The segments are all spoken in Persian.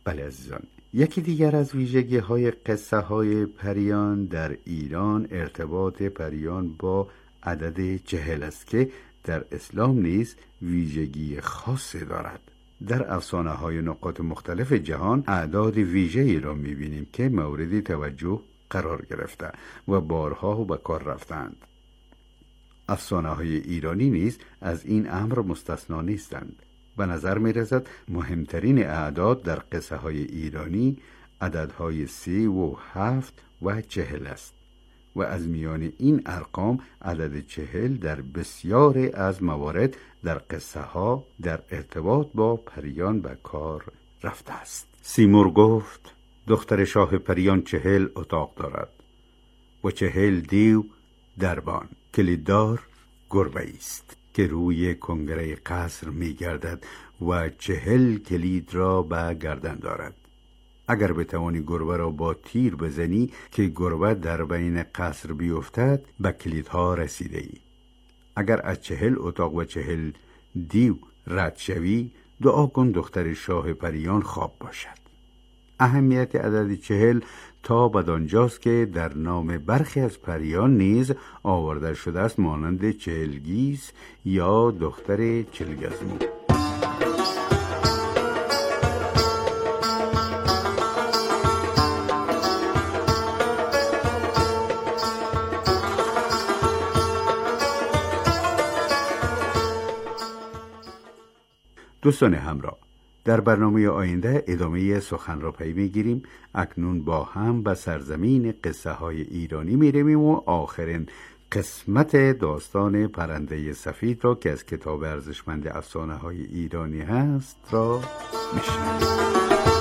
بله عزیزان، یکی دیگر از ویژگی های قصه های پریان در ایران ارتباط پریان با عدد 40 است که در اسلام نیز ویژگی خاصی دارد. در افسانه های نقاط مختلف جهان اعداد ویژه‌ای را می‌بینیم که مورد توجه قرار گرفته و بارها به کار رفتند. افسانه های ایرانی نیز از این امر مستثنا نیستند. به نظر می‌رسد مهمترین اعداد در قصه های ایرانی عددهای 3 و 7 و 40 است و از میان این ارقام عدد 40 در بسیاری از موارد در قصه ها در ارتباط با پریان به کار رفته است. سیمور گفت دختر شاه پریان 40 اتاق دارد و 40 دیو دربان. کلیددار گربه است که روی کنگره قصر می گردد و 40 کلید را به گردن دارد. اگر بتوانی گربه را با تیر بزنی که گربه در بین قصر بیفتد، به کلیدها رسیده ای. اگر از 40 اتاق و 40 دیو رد شوی، دعا کن دختر شاه پریان خواب باشد. اهمیت عدد 40 تا بدانجاست که در نام برخی از پریان نیز آورده شده است، مانند چهلگیس یا دختر چلگزمو. دوستان همراه، در برنامه آینده ادامه سخن را پی میگیریم. اکنون با هم به سرزمین قصه های ایرانی میرویم و آخرین قسمت داستان پرنده سفید را که از کتاب ارزشمند افسانه های ایرانی هست را میشنویم.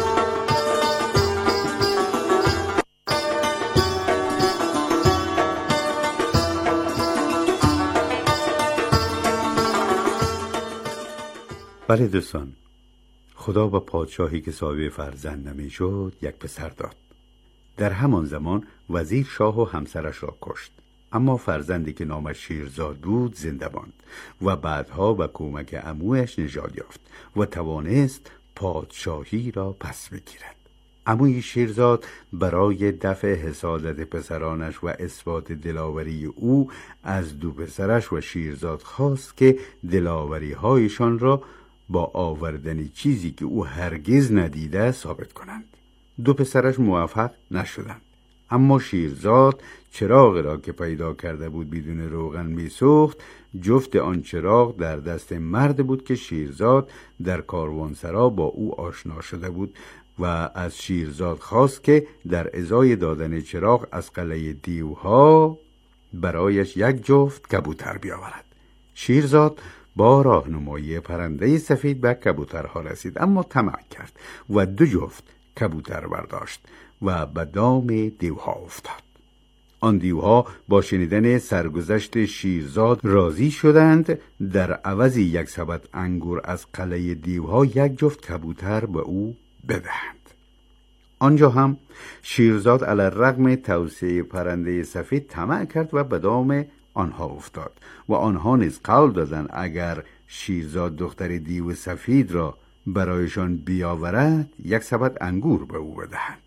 بله دوستان، خدا به پادشاهی که صاحب فرزند نمی شد یک پسر داد. در همان زمان وزیر شاه و همسرش را کشت، اما فرزندی که نامش شیرزاد بود زنده ماند و بعدها به کمک عمویش نژاد یافت و توانست پادشاهی را پس بگیرد. عموی شیرزاد برای دفع حسادت پسرانش و اثبات دلاوری او از دو پسرش و شیرزاد خواست که دلاوری هایشان را با آوردن چیزی که او هرگز ندیده ثابت کنند. دو پسرش موفق نشدند، اما شیرزاد چراغ را که پیدا کرده بود بدون روغن میسوخت. جفت آن چراغ در دست مرد بود که شیرزاد در کاروانسرا با او آشنا شده بود و از شیرزاد خواست که در ازای دادن چراغ از قلعه دیوها برایش یک جفت کبوتر بیاورد. شیرزاد با راهنمایی پرنده سفید به کبوترها رسید، اما طمع کرد و 2 جفت کبوتر برداشت و به دام دیوها افتاد. آن دیوها با شنیدن سرگذشت شیرزاد راضی شدند در عوض 1 سبد انگور از قلعه دیوها 1 جفت کبوتر به او بدهند. آنجا هم شیرزاد علی الرغم توصیه پرنده سفید طمع کرد و به دام آنها افتاد و آنها نیز قول دادند اگر شیرزاد دختر دیو سفید را برایشان بیاورد 1 سبد انگور به او بدهند.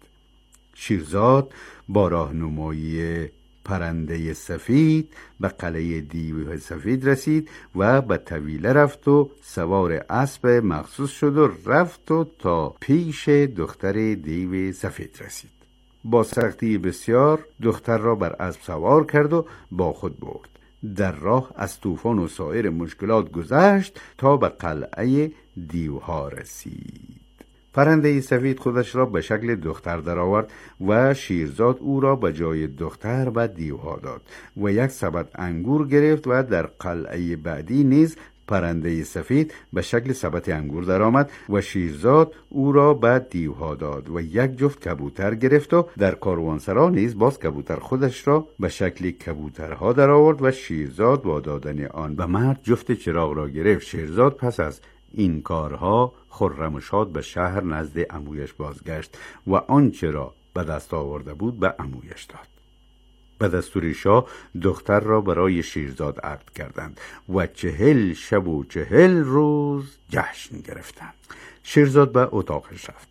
شیرزاد با راهنمایی پرنده سفید به قلعه دیو سفید رسید و به طویله رفت و سوار اسب مخصوص شد و رفت و تا پیش دختر دیو سفید رسید. با سختی بسیار دختر را بر اسب سوار کرد و با خود برد. در راه از طوفان و سایر مشکلات گذشت تا به قلعه دیوها رسید. پرنده سفید خودش را به شکل دختر درآورد و شیرزاد او را به جای دختر به دیوها داد و 1 سبد انگور گرفت و در قلعه بعدی نیز پرنده سفید به شکل سبد انگور درآمد و شیرزاد او را به دیوها داد و 1 جفت کبوتر گرفت و در کاروانسرا نیز باز کبوتر خودش را به شکل کبوترها درآورد و شیرزاد با دادن آن به مرد جفت چراغ را گرفت. شیرزاد پس از این کارها خرم و شاد به شهر نزد عمویش بازگشت و آنچه را به دست آورده بود به عمویش داد. به دستور شاه دختر را برای شیرزاد عقد کردند و 40 شب و 40 روز جشن گرفتند. شیرزاد به اتاقش رفت.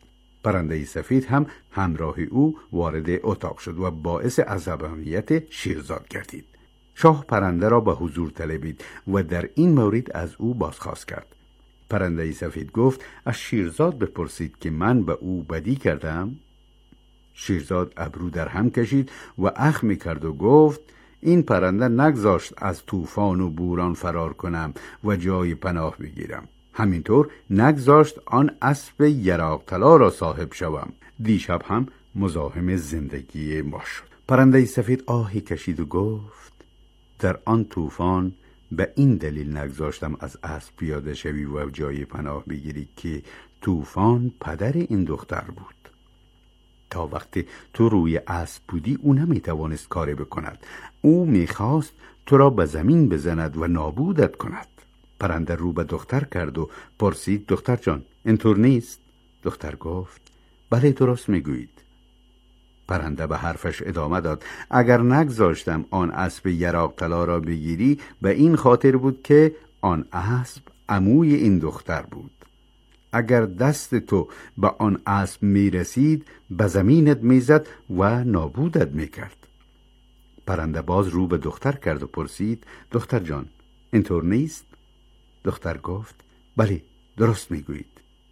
پرنده سفید هم همراه او وارد اتاق شد و باعث عصبانیت شیرزاد گردید. شاه پرنده را به حضور طلبید و در این مورد از او بازخواست کرد. پرنده سفید گفت از شیرزاد بپرسید که من به او بدی کردم؟ شیرزاد ابرو در هم کشید و اخم می‌کرد و گفت این پرنده نگذاشت از طوفان و بوران فرار کنم و جای پناه بگیرم. همینطور نگذاشت آن اسب یراق طلا را صاحب شوم. دیشب هم مزاحم زندگی ما شد. پرنده سفید آهی کشید و گفت در آن طوفان به این دلیل نگذاشتم از اسب پیاده شوی و جای پناه بگیری که طوفان پدر این دختر بود. تا وقتی تو روی اسب بودی او نمیتوانست کاری بکند. او میخواست تو را به زمین بزند و نابودت کند. پرنده رو به دختر کرد و پرسید دختر جان اینطور نیست؟ دختر گفت بله درست میگویید. پرنده به حرفش ادامه داد اگر نگذاشتم آن اسب یراق طلا را بگیری به این خاطر بود که آن اسب عموی این دختر بود. اگر دست تو به آن اسب میرسید به زمینت میزد و نابودت میکرد. پرنده باز رو به دختر کرد و پرسید دختر جان اینطور نیست؟ دختر گفت بله درست میگویید.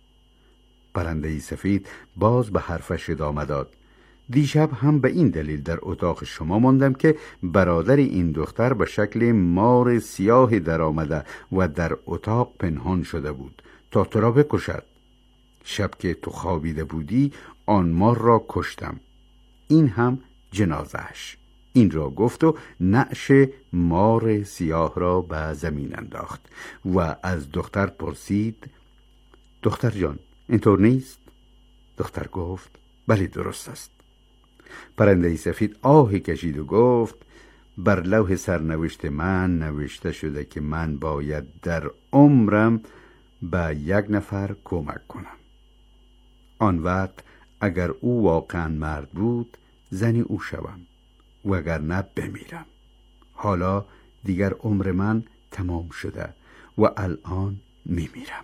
پرنده سفید باز به حرفش ادامه داد دیشب هم به این دلیل در اتاق شما ماندم که برادر این دختر به شکل مار سیاه در آمده و در اتاق پنهان شده بود تا تو را بکشد. شب که تو خوابیده بودی آن مار را کشتم. این هم جنازهش. این را گفت و نعش مار سیاه را به زمین انداخت و از دختر پرسید دختر جان اینطور نیست؟ دختر گفت بله درست است. پرنده سفید آهی کشید و گفت بر لوح سرنوشت من نوشته شده که من باید در عمرم به یک نفر کمک کنم. آن وقت اگر او واقعا مرد بود زنی او شوم و اگر نه بمیرم. حالا دیگر عمر من تمام شده و الان میمیرم.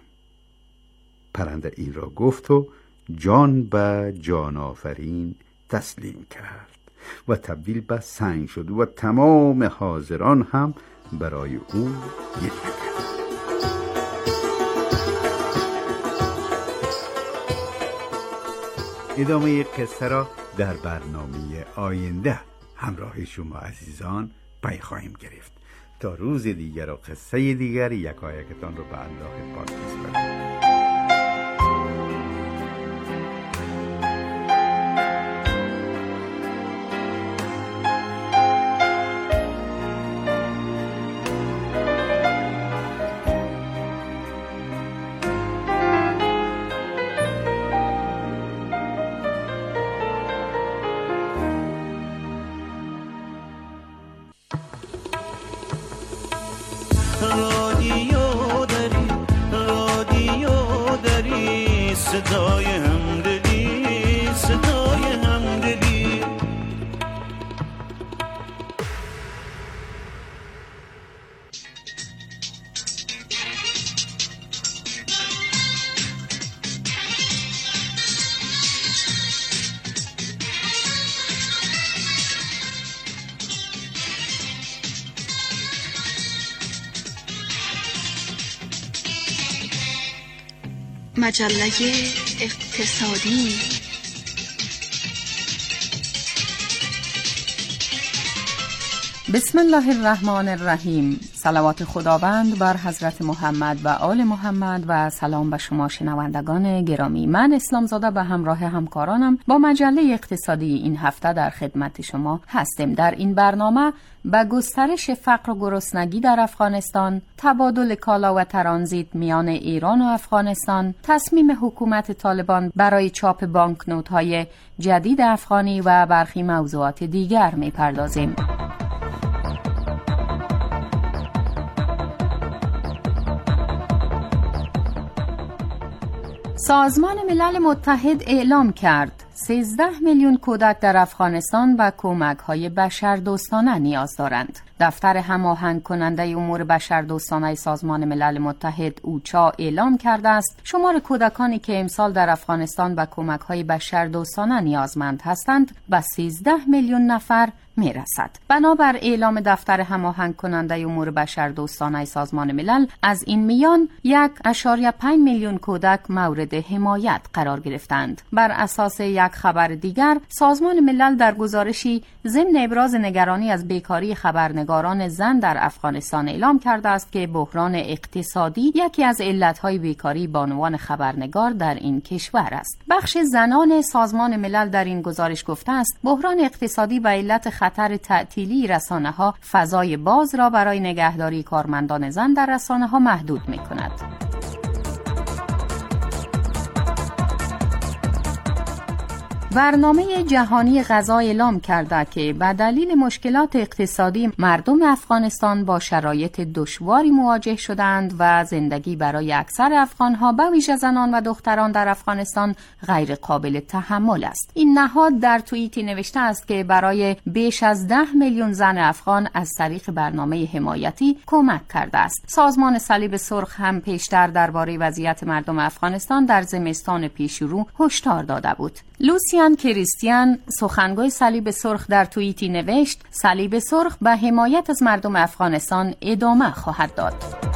پرنده این را گفت و جان به جان آفرین تسلیم کرد و تبدیل به سنگ شد و تمام حاضران هم برای او گریه کرد. ادامه قصه را در برنامه آینده همراه شما عزیزان پی خواهیم گرفت. تا روز دیگر و قصه دیگر یکایکتان رو به الله پاک میسپارم. رادیو داری صدای همدلی صدای همدلی. مجله اقتصادی. بسم الله الرحمن الرحیم. صلوات خداوند بر حضرت محمد و آل محمد و سلام به شما شنوندگان گرامی. من اسلام زاده به همراه همکارانم با مجله اقتصادی این هفته در خدمت شما هستیم. در این برنامه به گسترش فقر و گرسنگی در افغانستان، تبادل کالا و ترانزیت میان ایران و افغانستان، تصمیم حکومت طالبان برای چاپ بانکنوت‌های جدید افغانی و برخی موضوعات دیگر می‌پردازیم. سازمان ملل متحد اعلام کرد 13 میلیون کودک در افغانستان به کمک‌های بشردوستانه نیاز دارند. دفتر هماهنگ کننده امور بشردوستانه سازمان ملل متحد اوچا اعلام کرده است شمار کودکانی که امسال در افغانستان به کمک‌های بشردوستانه نیازمند هستند به 13 میلیون نفر میرسد. بنابر اعلام دفتر هماهنگ کننده امور بشردوستانه سازمان ملل، از این میان 1.5 میلیون کودک مورد حمایت قرار گرفتند. بر اساس یک خبر دیگر، سازمان ملل در گزارشی ضمن ابراز نگرانی از بیکاری خبرنگاران زن در افغانستان اعلام کرده است که بحران اقتصادی یکی از علتهای بیکاری بانوان خبرنگار در این کشور است. بخش زنان سازمان ملل در این گزارش گفته است بحران اقتصادی به علت خطر تعطیلی رسانه‌ها فضای باز را برای نگهداری کارمندان زن در رسانه‌ها محدود می‌کند. برنامه جهانی غذا اعلام کرده که به دلیل مشکلات اقتصادی مردم افغانستان با شرایط دشواری مواجه شدند و زندگی برای اکثر افغان‌ها به ویژه زنان و دختران در افغانستان غیر قابل تحمل است. این نهاد در توییتی نوشته است که برای بیش از 10 میلیون زن افغان از طریق برنامه حمایتی کمک کرده است. سازمان صلیب سرخ هم پیشتر درباره وضعیت مردم افغانستان در زمستان پیشرو هشدار داده بود. لوسیان کریستیان سخنگوی صلیب سرخ در توییتی نوشت صلیب سرخ به حمایت از مردم افغانستان ادامه خواهد داد.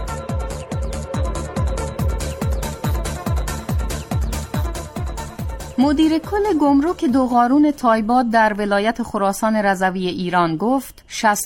مدیر کل گمرک دوغارون تایباد در ولایت خراسان رضوی ایران گفت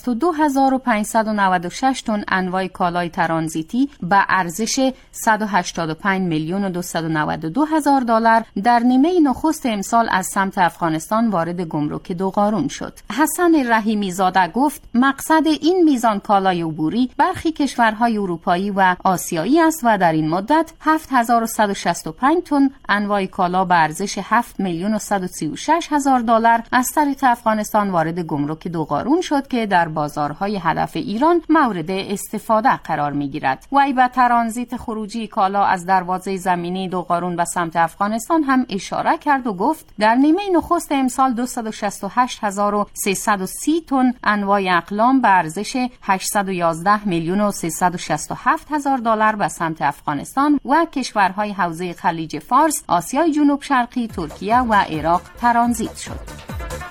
62596 تن انواع کالای ترانزیتی به ارزش 185 میلیون و 292 هزار دلار در نیمه نخست امسال از سمت افغانستان وارد گمرک دوغارون شد. حسن رحیمی زاده گفت مقصد این میزان کالای عبوری برخی کشورهای اروپایی و آسیایی است و در این مدت 7165 تن انواع کالا به ارزش 7 میلیون و 136 هزار دلار از طریق افغانستان وارد گمرک دوغارون شد که در بازارهای هدف ایران مورد استفاده قرار می‌گیرد. وی به ترانزیت خروجی کالا از دروازه زمینی دوغارون به سمت افغانستان هم اشاره کرد و گفت در نیمه نخست امسال 268330 تن انواع اقلام به ارزش 811 میلیون و 367 هزار دلار به سمت افغانستان و کشورهای حوزه خلیج فارس، آسیای جنوب شرقی، ترکیه و عراق ترانزیت شد.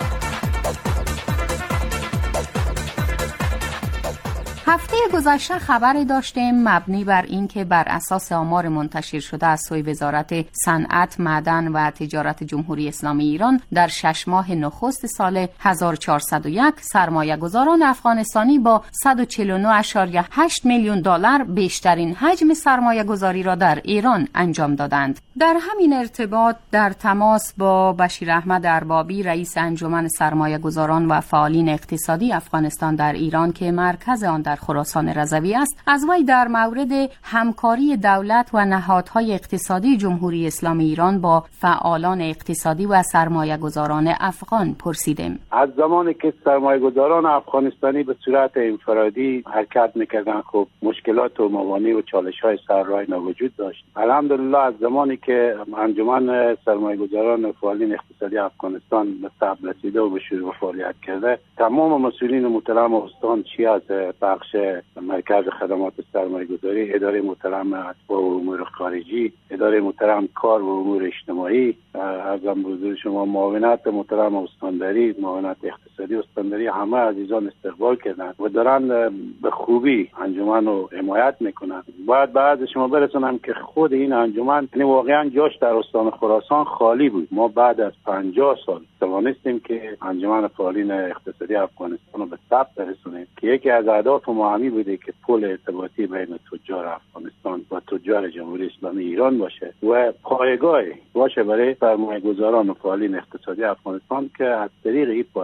هفته گذشته خبری داشتیم مبنی بر اینکه بر اساس آمار منتشر شده از سوی وزارت صنعت، معدن و تجارت جمهوری اسلامی ایران در 6 ماه نخست سال 1401 سرمایه‌گذاران افغانستانی با 149.8 میلیون دلار بیشترین حجم سرمایه‌گذاری را در ایران انجام دادند. در همین ارتباط در تماس با بشیر احمد اربابی رئیس انجمن سرمایه‌گذاران و فعالین اقتصادی افغانستان در ایران که مرکز آن در خراسان رضوی است، از وی در مورد همکاری دولت و نهادهای اقتصادی جمهوری اسلامی ایران با فعالان اقتصادی و سرمایه‌گذاران افغان پرسیدیم. از زمانی که سرمایه‌گذاران افغانستانی به صورت انفرادی حرکت می‌کردند، خب مشکلات و موانع و چالش‌های سرراه وجود داشت. الحمدلله از زمانی که انجمن سرمایه‌گذاران و فعالین اقتصادی افغانستان به ثبت رسیده و به شروع فعالیت کرده، تمام مسئولین محترم استان چی از بخش مرکز خدمات سرمایه‌گذاری، اداره محترم اطباء و امور خارجی، اداره محترم کار و امور اجتماعی، ارزم به حضور شما معاونت محترم استانداری، معاونت اقتصادی استانداری، همه عزیزان استقبال کردند و دارن به خوبی انجمن رو حمایت میکنن. باید بعد شما برسونم که خود این انجمن واقعا جاش در استان خراسان خالی بود. ما بعد از 50 سال توانستیم که انجمن فعالین اقتصادی افغانستان رو به ثبت برسونیم که یکی از اهداف ما همین بوده که پل ارتباطی بین تجار افغانستان و تجار جمهوری اسلامی ایران باشه و پایگاهی باشه برای سرمایه‌گذاران و فعالین اقتصادی افغانستان که از طریق این پایگاه، از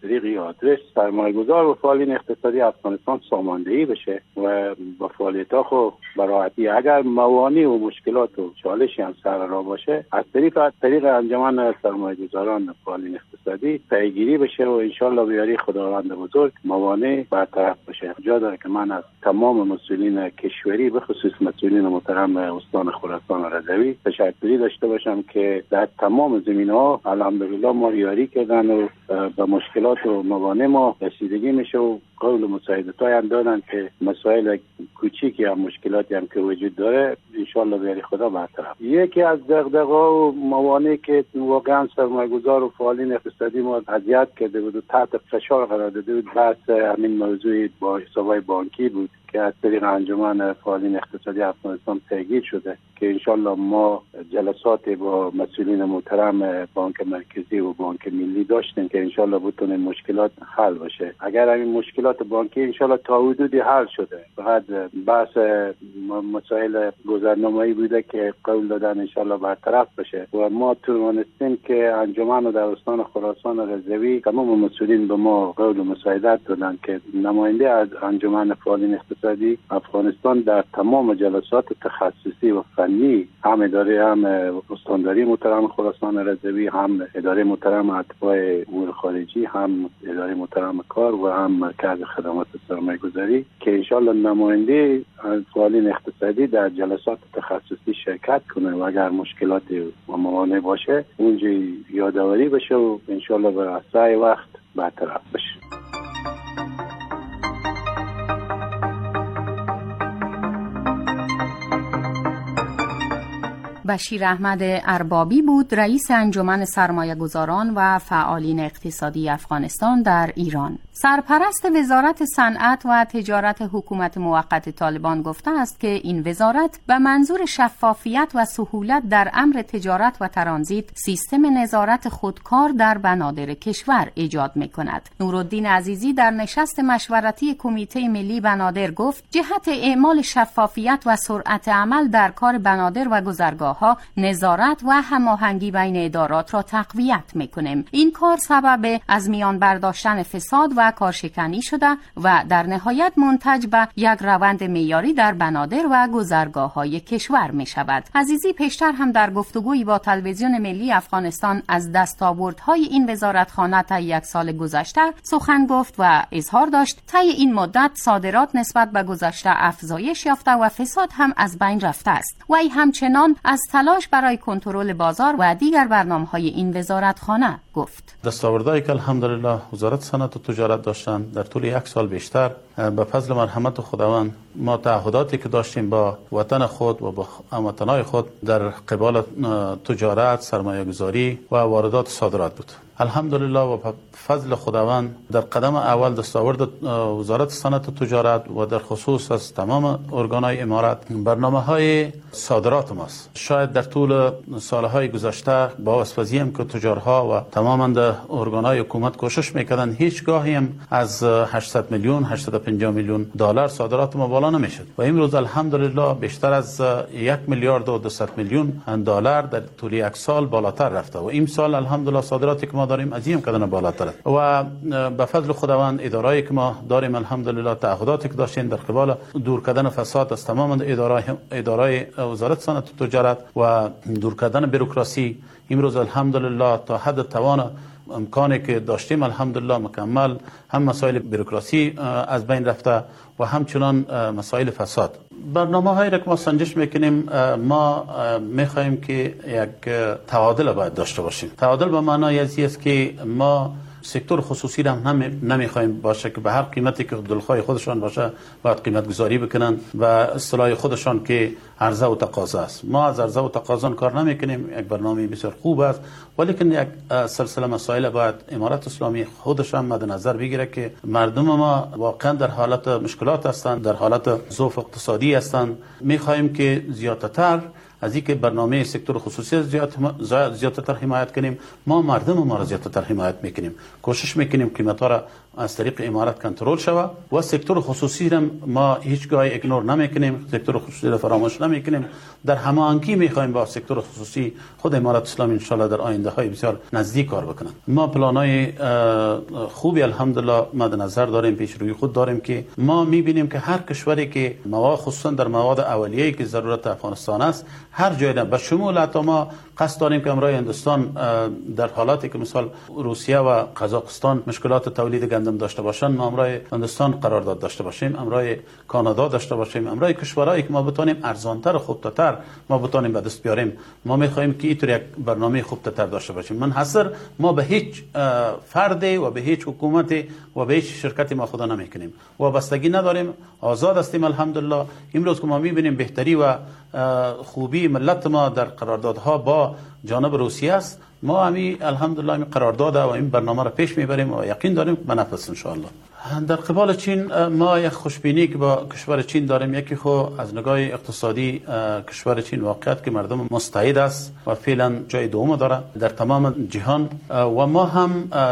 طریق آدرس سرمایه‌گذار و فعالین اقتصادی افغانستان ساماندهی بشه و با فعالیت‌ها خو براحتی اگر موانع و مشکلات و چالشی هم سر راه باشه از طریق انجمن سرمایه‌گذاران و فعالین اقتصادی پیگیری بشه و انشالله بیاری خداوند بزرگ موانع برطرف بشه. جا داره که من از تمام مسئولین کشوری به خصوص مسئولین محترم استان خراسان و رضوی تشکری داشته باشم که در تمام زمینه‌ها الحمدلله ما یاری کردن و به مشکلات و موانع ما رسیدگی میشه و قول و مساعدت‌های هم دادن که مسائل کوچیکی هم مشکلاتی هم که وجود داره انشالله بیاری خدا برطرف. یکی از دغدغه‌ها و موانعی که واقعا سرمایه‌گذار و فعالین اقتصادی ما اذیت کرده بود و تحت فشار قرار داده بود بحث همین موضوع با حساب‌های بانکی بود که از طریق انجمن فعالین اقتصادی افغانستان پیگیر شده که انشالله ما جلسات با مسئولین محترم بانک مرکزی و بانک ملی داشتیم که انشالله بتونه مشکلات حل بشه. اگر همین مشکلات بانکی انشالله تا حدودی حل شده، فقط بحث مسائل گذرنامه‌ای بوده که قول دادن انشالله برطرف بشه و ما توانستیم که انجمن در استان خراسان و رضوی تمام مسئولین به ما قول و مساعدت دادن که نماینده از انجمن فعالین اقتصادی افغانستان در تمام جلسات تخصصی و فنی هم اداره هم استانداری محترم خراسان رضوی هم اداره محترم اتباع امور خارجی هم اداره محترم کار و هم مرکز خدمات سرمایه‌گذاری که انشالله نماینده فعالین اقتصادی در جلسات تخصصی شرکت کنه و اگر مشکلات و موانع باشه اونجا یادآوری بشه و انشالله به اسرع وقت برطرف بشه. بشیر احمد اربابی بود رئیس انجمن سرمایه‌گذاران و فعالین اقتصادی افغانستان در ایران. سرپرست وزارت صنعت و تجارت حکومت موقت طالبان گفته است که این وزارت به منظور شفافیت و سهولت در امر تجارت و ترانزیت سیستم نظارت خودکار در بنادر کشور ایجاد می‌کند. نورالدین عزیزی در نشست مشورتی کمیته ملی بنادر گفت جهت اعمال شفافیت و سرعت عمل در کار بنادر و گذرگاه‌ها نظارت و هماهنگی بین ادارات را تقویت می‌کنیم. این کار سبب از میان برداشتن فساد و کارشکنی شده و در نهایت منتج به یک روند معیاری در بنادر و گذرگاه‌های کشور می‌شود. عزیزی پیشتر هم در گفتگویی با تلویزیون ملی افغانستان از دستاوردهای این وزارتخانه طی یک سال گذشته سخن گفت و اظهار داشت طی این مدت صادرات نسبت به گذشته افزایش یافته و فساد هم از بین رفته است. وی همچنان از تلاش برای کنترل بازار و دیگر برنامه‌های این وزارتخانه گفت. دستاوردهایی که الحمدلله وزارت صنعت و تجارت داشتن در طول یک سال بیشتر به فضل مرحمت خداوند ما تعهداتی که داشتیم با وطن خود و با هموطنان خود در قبال تجارت، سرمایه‌گذاری و واردات صادرات بود. الحمدلله و فضل خداوند در قدم اول دستاورد وزارت صنعت و تجارت و در خصوص از تمام ارگان‌های امارت برنامه‌های صادرات ماست. شاید در طول سالهای گذشته با وسوسه‌ای که تجارها و تماما ارگان‌های حکومت کوشش می‌کردن هیچگاهی هم از 800 میلیون 850 میلیون دلار صادرات ما بالا نمی‌شد و امروز الحمدلله بیشتر از 1 میلیارد و 200 میلیون دلار در طول یک سال بالاتر رفته و این سال الحمدلله صادراتی که ما داریم عظیم کردن بالاتر و به فضل خداوند ادارهایی که ما داریم الحمدلله تعهداتی که داشتیم در قبال دور کردن فساد از تمام ادارهای وزارت صنعت و تجارت و دور کردن بروکراسی امروز الحمدلله تا حد توان امکانی که داشتیم الحمدلله مکمل هم مسائل بروکراسی از بین رفته و همچنان مسائل فساد. برنامه‌هایی را که ما سنجش میکنیم ما میخواهیم که یک تعادل باید داشته باشیم. تعادل به معنای ازی است که ما سکتور خصوصی را هم نمیخوایم باشه که به هر قیمتی که دلخواه خودشان باشه باید قیمت گذاری بکنن و اصطلاح خودشان که عرضه و تقاضا است. ما از عرضه و تقاضا کار نمیکنیم. یک برنامه بسیار خوب است ولیکن یک سلسله مسائل باید امارت اسلامی خودش هم مد نظر بگیره که مردم ما واقعا در حالت مشکلات هستند، در حالت ضعف اقتصادی هستند. میخواهیم که زیادتر از اینکه برنامه سکتور خصوصی زیادتر حمایت کنیم. ما مردم ما را زیادتر حمایت میکنیم، کوشش میکنیم قیمت ها را از طریق امارات کنترل شود و سکتور خصوصی را ما هیچگاه ایگنور نمیکنیم، سکتور خصوصی را فراموش نمیکنیم. در هماهنگی میخوایم با سکتور خصوصی خود امارات اسلامی ان شاء الله در آینده های بسیار نزدیک کار بکنن. ما پلانای خوبی الحمدلله مد نظر داریم، پیش روی خود داریم که ما میبینیم که هر کشوری که مواد خصوصا در مواد اولیه‌ای که ضرورت افغانستان است هر جای به شمول حتی ما قصد داریم که امروز هندوستان در حالاتی که مثال روسیه و قزاقستان مشکلات تولید گندم داشته باشن، ما امروز هندوستان قرارداد داشته باشیم، امروز کانادا داشته باشیم، امروز کشورهایی که ما بتونیم ارزانتر و خوبتر ما بتونیم به دست بیاریم. ما میخوایم که اینطور یک برنامه خوبتر داشته باشیم. منحصر ما به هیچ فرد و به هیچ حکومت و به هیچ شرکتی ما خدا نمیکنیم، وابستگی نداریم، آزاد هستیم الحمدلله. امروز که ما میبینیم بهتری و خوبی ملت ما در قراردادها با جانب روسیه است، ما همی الحمدلله این قرارداد و این برنامه را پیش میبریم و یقین داریم به نفس ان شاء الله. در قبال چین ما یک خوشبینی که با کشور چین داریم. یکی خو از نگاه اقتصادی کشور چین واقعیت که مردم مستعد است و فعلا جای دوم داره در تمام جهان و ما هم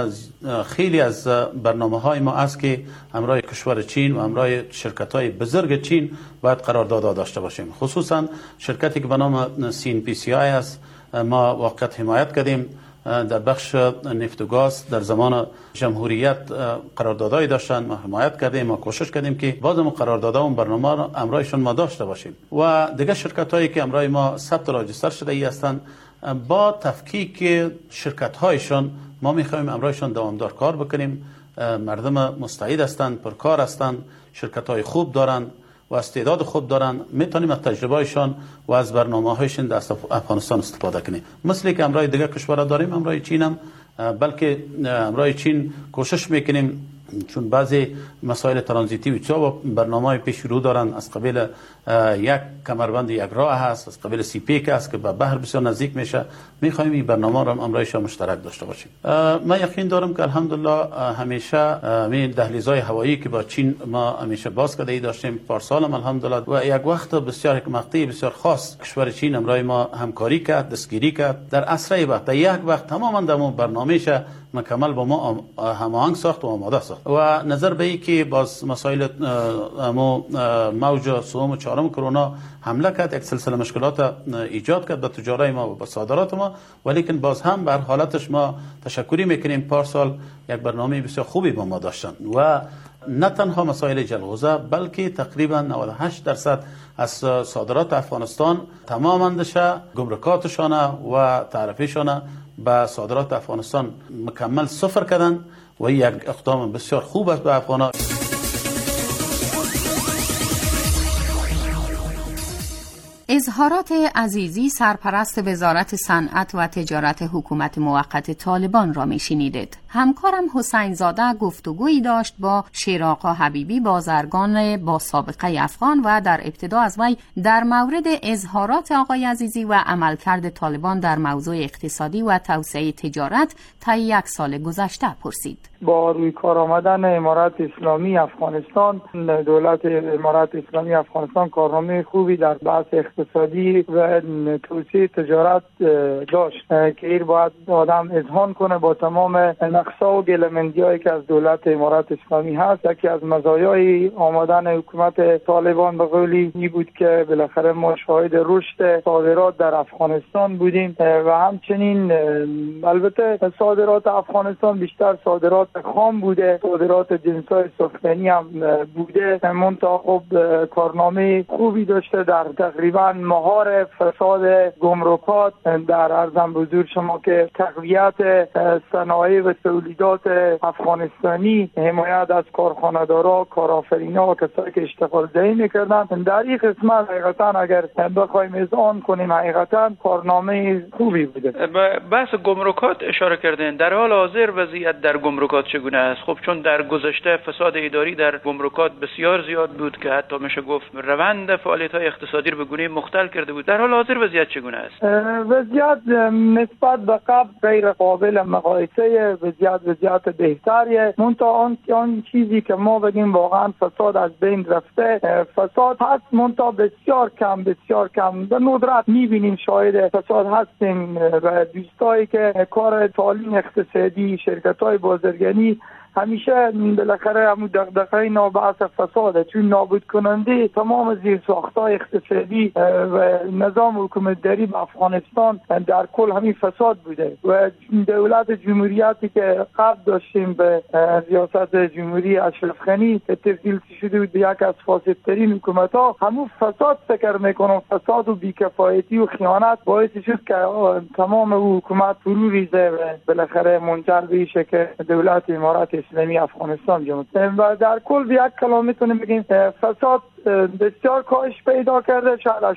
خیلی از برنامه‌های ما است که همراه کشور چین و همراه شرکت‌های بزرگ چین باید قرارداد داشته باشیم. خصوصا شرکتی که به نام CNPCI است ما واقعیت حمایت کردیم در بخش نفت و گاز. در زمان جمهوریت قراردادهای داشتن، ما حمایت کردیم، ما کوشش کردیم که بازم قراردادها و برنامه را امرایشان ما داشته باشیم. و دیگه شرکت هایی که امرای ما ثبت راجستر شده ای هستند با تفکیک شرکت هایشان ما میخوایم امرایشان دوامدار کار بکنیم. مردم مستعد هستند، پرکار هستند، شرکت های خوب دارند و استعداد خوب دارن، میتونیم از تجربه هایشان و از برنامه هایشان در افغانستان استفاده کنیم. مثل که امرای دیگه کشورها داریم، امرای چین هم، بلکه امرای چین کوشش میکنیم چون بعضی مسائل ترانزیتی و برنامه پیش رو دارن از قبیل یک کمربند یک راه هست، از قبیل CPEC هست که به بحر بسیار نزدیک میشه. میخوایم این برنامه را امرایش مشترک داشته باشیم. من یقین دارم که الحمدلله همیشه می دهلیزهای هوایی که با چین ما همیشه باز کرده ای داشتیم پارسال هم الحمدلله و یک وقت بسیار یک مقطعی بسیار خاص کشور چین امرای ما همکاری کرد، دستگیری کرد. در اسرع وقت در یک وقت تماما در برنامه‌اش مکمل با ما هماهنگ ساخت و آماده ساخت و نظر به ای که باز مسائل موج سوم و چهارم کرونا حمله کرد، یک سلسله مشکلات ایجاد کرد به تجارت ما و به صادرات ما، ولیکن باز هم بر حالتش ما تشکری میکنیم. پارسال یک برنامه بسیار خوبی با ما داشتن و نه تنها مسائل جلغوزه بلکه تقریبا 98% از صادرات افغانستان تماماً گمرکاتشان و تعرفیشان به صادرات افغانستان مکمل صفر کردن و یک اقدام بسیار خوب است به افغانان. اظهارات عزیزی سرپرست وزارت صنعت و تجارت حکومت موقت طالبان را میشنیدید. همکارم حسین زاده گفتگویی داشت با شیرآقا حبیبی، بازرگان با سابقه افغان و در ابتدا از وی در مورد اظهارات آقای عزیزی و عملکرد طالبان در موضوع اقتصادی و توسعه تجارت طی 1 سال گذشته پرسید. با روی کار آمدن امارات اسلامی افغانستان، دولت امارات اسلامی افغانستان کارنامه خوبی در بحث اقتصادی و توسعه تجارت داشت که این باید آدم اذعان کنه با تمام نقصا و گلمندیایی که از دولت امارات اسلامی هست. یکی از مزایای آمدن حکومت طالبان به قولی این بود که بالاخره ما شاهد رشد صادرات در افغانستان بودیم و همچنین البته صادرات افغانستان بیشتر صادرات خام بوده، صادرات جنس‌های ساختنی هم بوده، منتها خب کارنامه خوبی داشته در تقریبا مهار فساد گمرکات. در عرضم حضور شما که تقویت صنایع و تولیدات افغانستانی، حمایت از کارخانه‌دارا، کارآفرینا و کسایی که اشتغال دهی می‌کردن، در این قسمت حقیقتا اگر بخوایم اذعان کنیم حقیقتا کارنامه خوبی بوده. بحث گمرکات اشاره کردین. در حال حاضر وضعیت در گمرکات چگونه است؟ خب چون در گذشته فساد اداری در گمرکات بسیار زیاد بود که حتی میشه گفت روند فعالیت‌های اقتصادی رو به گونه‌ای مختل کرده بود. در حال حاضر وضعیت چگونه است؟ وضعیت نسبت به قبل غیر قابل مقایسه. وضعیت وضعیت بهتریه. منتها آن چیزی که ما بگیم واقعا فساد از بین رفته، فساد هست منتها بسیار کم به ندرت میبینیم شاهد فساد هستیم و دوستایی که کار تعلیم اقتصادی، شرکت‌های بازرگانی همیشه بالاخره همون دغدغه نابحث فساده، چون نابود کننده تمام زیرساخت‌های اقتصادی و نظام حکومتداری به افغانستان در کل همین فساد بوده و دولت جمهوریتی که قبل داشتیم به ریاست جمهوری اشرف غنی تبدیل شده بود به یک از فاسدترین حکومت‌ها، همون فساد فکر میکنم، فساد و بی‌کفایتی و خیانت باعث شد که تمام حکومت فرو ریزه و بالاخره منجر بشه که دولت امارات اسلامی افغانستان جمهوری و در کل یک کلام میتونیم بگیم فساد بسیار کاهش پیدا کرده، شاید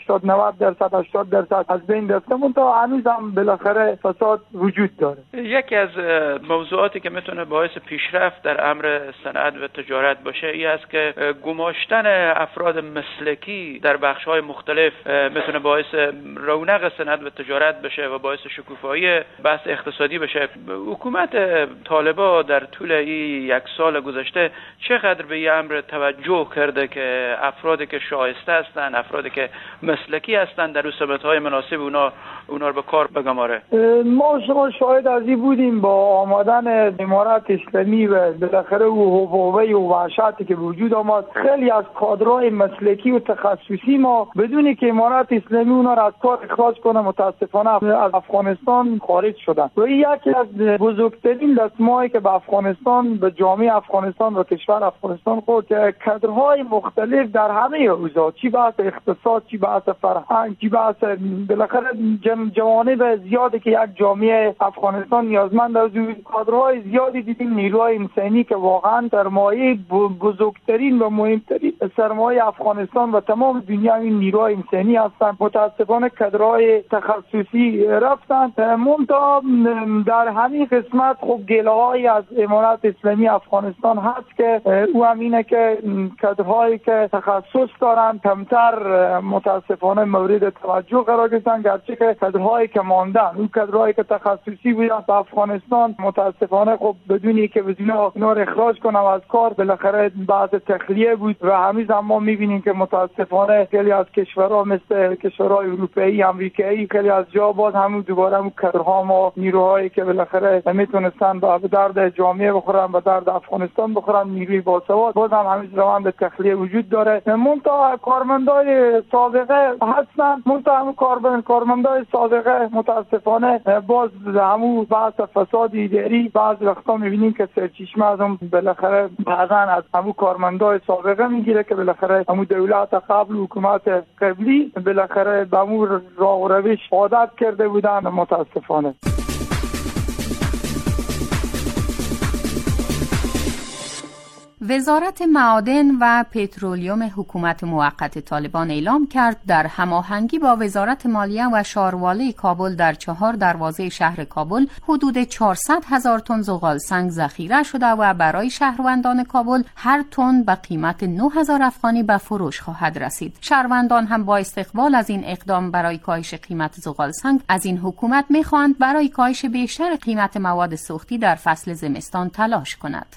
80-90% از بین رفته، منتها هنوز هم بالاخره فساد وجود داره. یکی از موضوعاتی که میتونه باعث پیشرفت در امر صنعت و تجارت باشه این است که گماشتن افراد مسلکی در بخش‌های مختلف میتونه باعث رونق صنعت و تجارت بشه و باعث شکوفایی بحث اقتصادی بشه. حکومت طالبان در طول یک سال گذشته چقدر به این امر توجه کرده که افرادی که شایسته هستند، افرادی که مسلکی هستند در سمت‌های مناسب اونا رو به کار بگماره؟ ما شاهد از این بودیم با آمدن امارات اسلامی و بالاخره او هوای و وحشتی که وجود آمد، خیلی از کادرهای مسلکی و تخصصی ما بدونی که امارات اسلامی اونا را از کار اخراج کنه متاسفانه از افغانستان خارج شدن و این یکی از بزرگترین دستمایی که به افغانستان، به جامعه افغانستان و کشور افغانستان خود که کادرهای مختلف در همه حوزه، چی بحث اقتصاد، چی بحث فرهنگ، چی بحث بالاخره جوانب زیادی که یک جامعه افغانستان نیازمند از کادرهای زیادی دیدیم، نیروهای انسانی که واقعا سرمایه بزرگترین و مهمترین سرمایه افغانستان و تمام دنیا این نیروهای انسانی هستند. متاسفانه کادرهای تخصصی رفتند. منتها در همین قسمت خب گله‌های از امارات اسلامی افغانستان هست که او همینه که کادرهایی که تخصص دارن کمتر متاسفانه مورد توجه قرار گرفتن، گرچه که کادرهایی که ماندن، اون کادرهایی که تخصصی بودن به افغانستان متاسفانه خب بدونی که اینا رو اخراج کنن از کار، بالاخره بعض تخلیه بود و هنوز ما میبینیم که متاسفانه خیلی از کشورها مثل کشورهای اروپایی، آمریکایی، خیلی از جا باز همون دوباره اون کادرها ما نیروهایی که بالاخره میتونستن به درد جامعه بخورن، به درد افغانستان بخورن، نیروی باسواد، باز هم هنوز روند تخلیه وجود داره. منتها کارمندای سابقه هستن، منتها همون کارمندای سابقه متاسفانه باز همون بحث فساد اداری بعض وقتا میبینیم که سرچشمه از هم بالاخره بعضا از همون کارمندای سابقه میگیره که بالاخره همون دولت قبل، حکومت قبلی بالاخره به همون راه و روش عادت کرده بودن متاسفانه. وزارت معادن و پترولیوم حکومت موقت طالبان اعلام کرد در هماهنگی با وزارت مالیه و شارواله کابل در 4 دروازه شهر کابل حدود 400,000 تن زغال سنگ ذخیره شده و برای شهروندان کابل هر تن به قیمت 9,000 افغانی به فروش خواهد رسید. شهروندان هم با استقبال از این اقدام برای کاهش قیمت زغال سنگ از این حکومت می‌خواهند برای کاهش بیشتر قیمت مواد سوختی در فصل زمستان تلاش کند.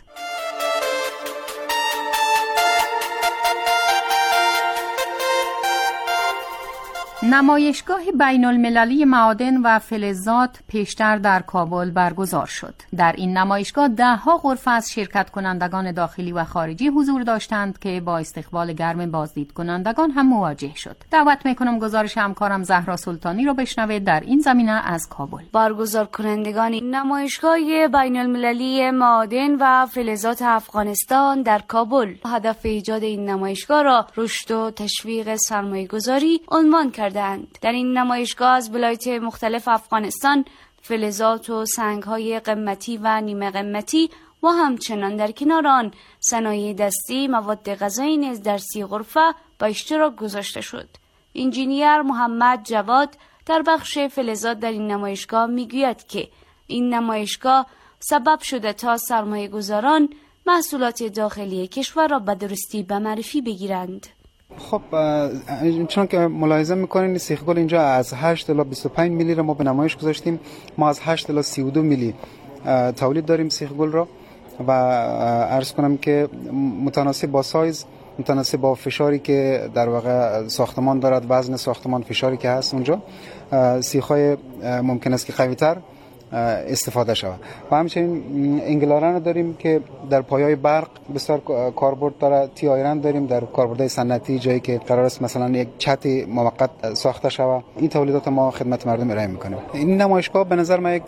نمایشگاه بین المللی معادن و فلزات پیشتر در کابل برگزار شد. در این نمایشگاه 10 غرفه از شرکت کنندگان داخلی و خارجی حضور داشتند که با استقبال گرم بازدید کنندگان هم مواجه شد. دعوت میکنم گزارش همکارم زهرا سلطانی رو بشنوید در این زمینه از کابل. برگزار کنندگان نمایشگاه بین المللی معادن و فلزات افغانستان در کابل هدف ایجاد این نمایشگاه را رشد و تشویق سرمایه‌گذاری عنوان کرد. در این نمایشگاه از ولایت مختلف افغانستان فلزات و سنگ‌های قیمتی و نیمه قیمتی و همچنان در کنار آن صنایع دستی، مواد غذایی نیز در 30 غرفه به اشتراک گذاشته شد. انجینیر محمد جواد در بخش فلزات در این نمایشگاه میگوید که این نمایشگاه سبب شده تا سرمایه‌گذاران محصولات داخلی کشور را به درستی به معرفی بگیرند. خب چون که ملاحظه میکنین سیخگل اینجا از 8 الی 25 میلی را ما به نمایش گذاشتیم. ما از 8 الی 32 میلی تولید داریم سیخ گل را و عرض کنم که متناسب با سایز، متناسب با فشاری که در واقع ساختمان دارد، وزن ساختمان، فشاری که هست اونجا، سیخ‌های ممکن است که قوی‌تر استفاده شود. و همچنین انگلارن داریم که در پایه‌های برق بسیار کاربرد داره. تی آیرن داریم در کاربردهای صنعتی، جایی که قرار است مثلا یک چت موقت ساخته شود. این تولیدات ما خدمت مردم ارائه می‌کنیم. این نمایشگاه به نظر من یک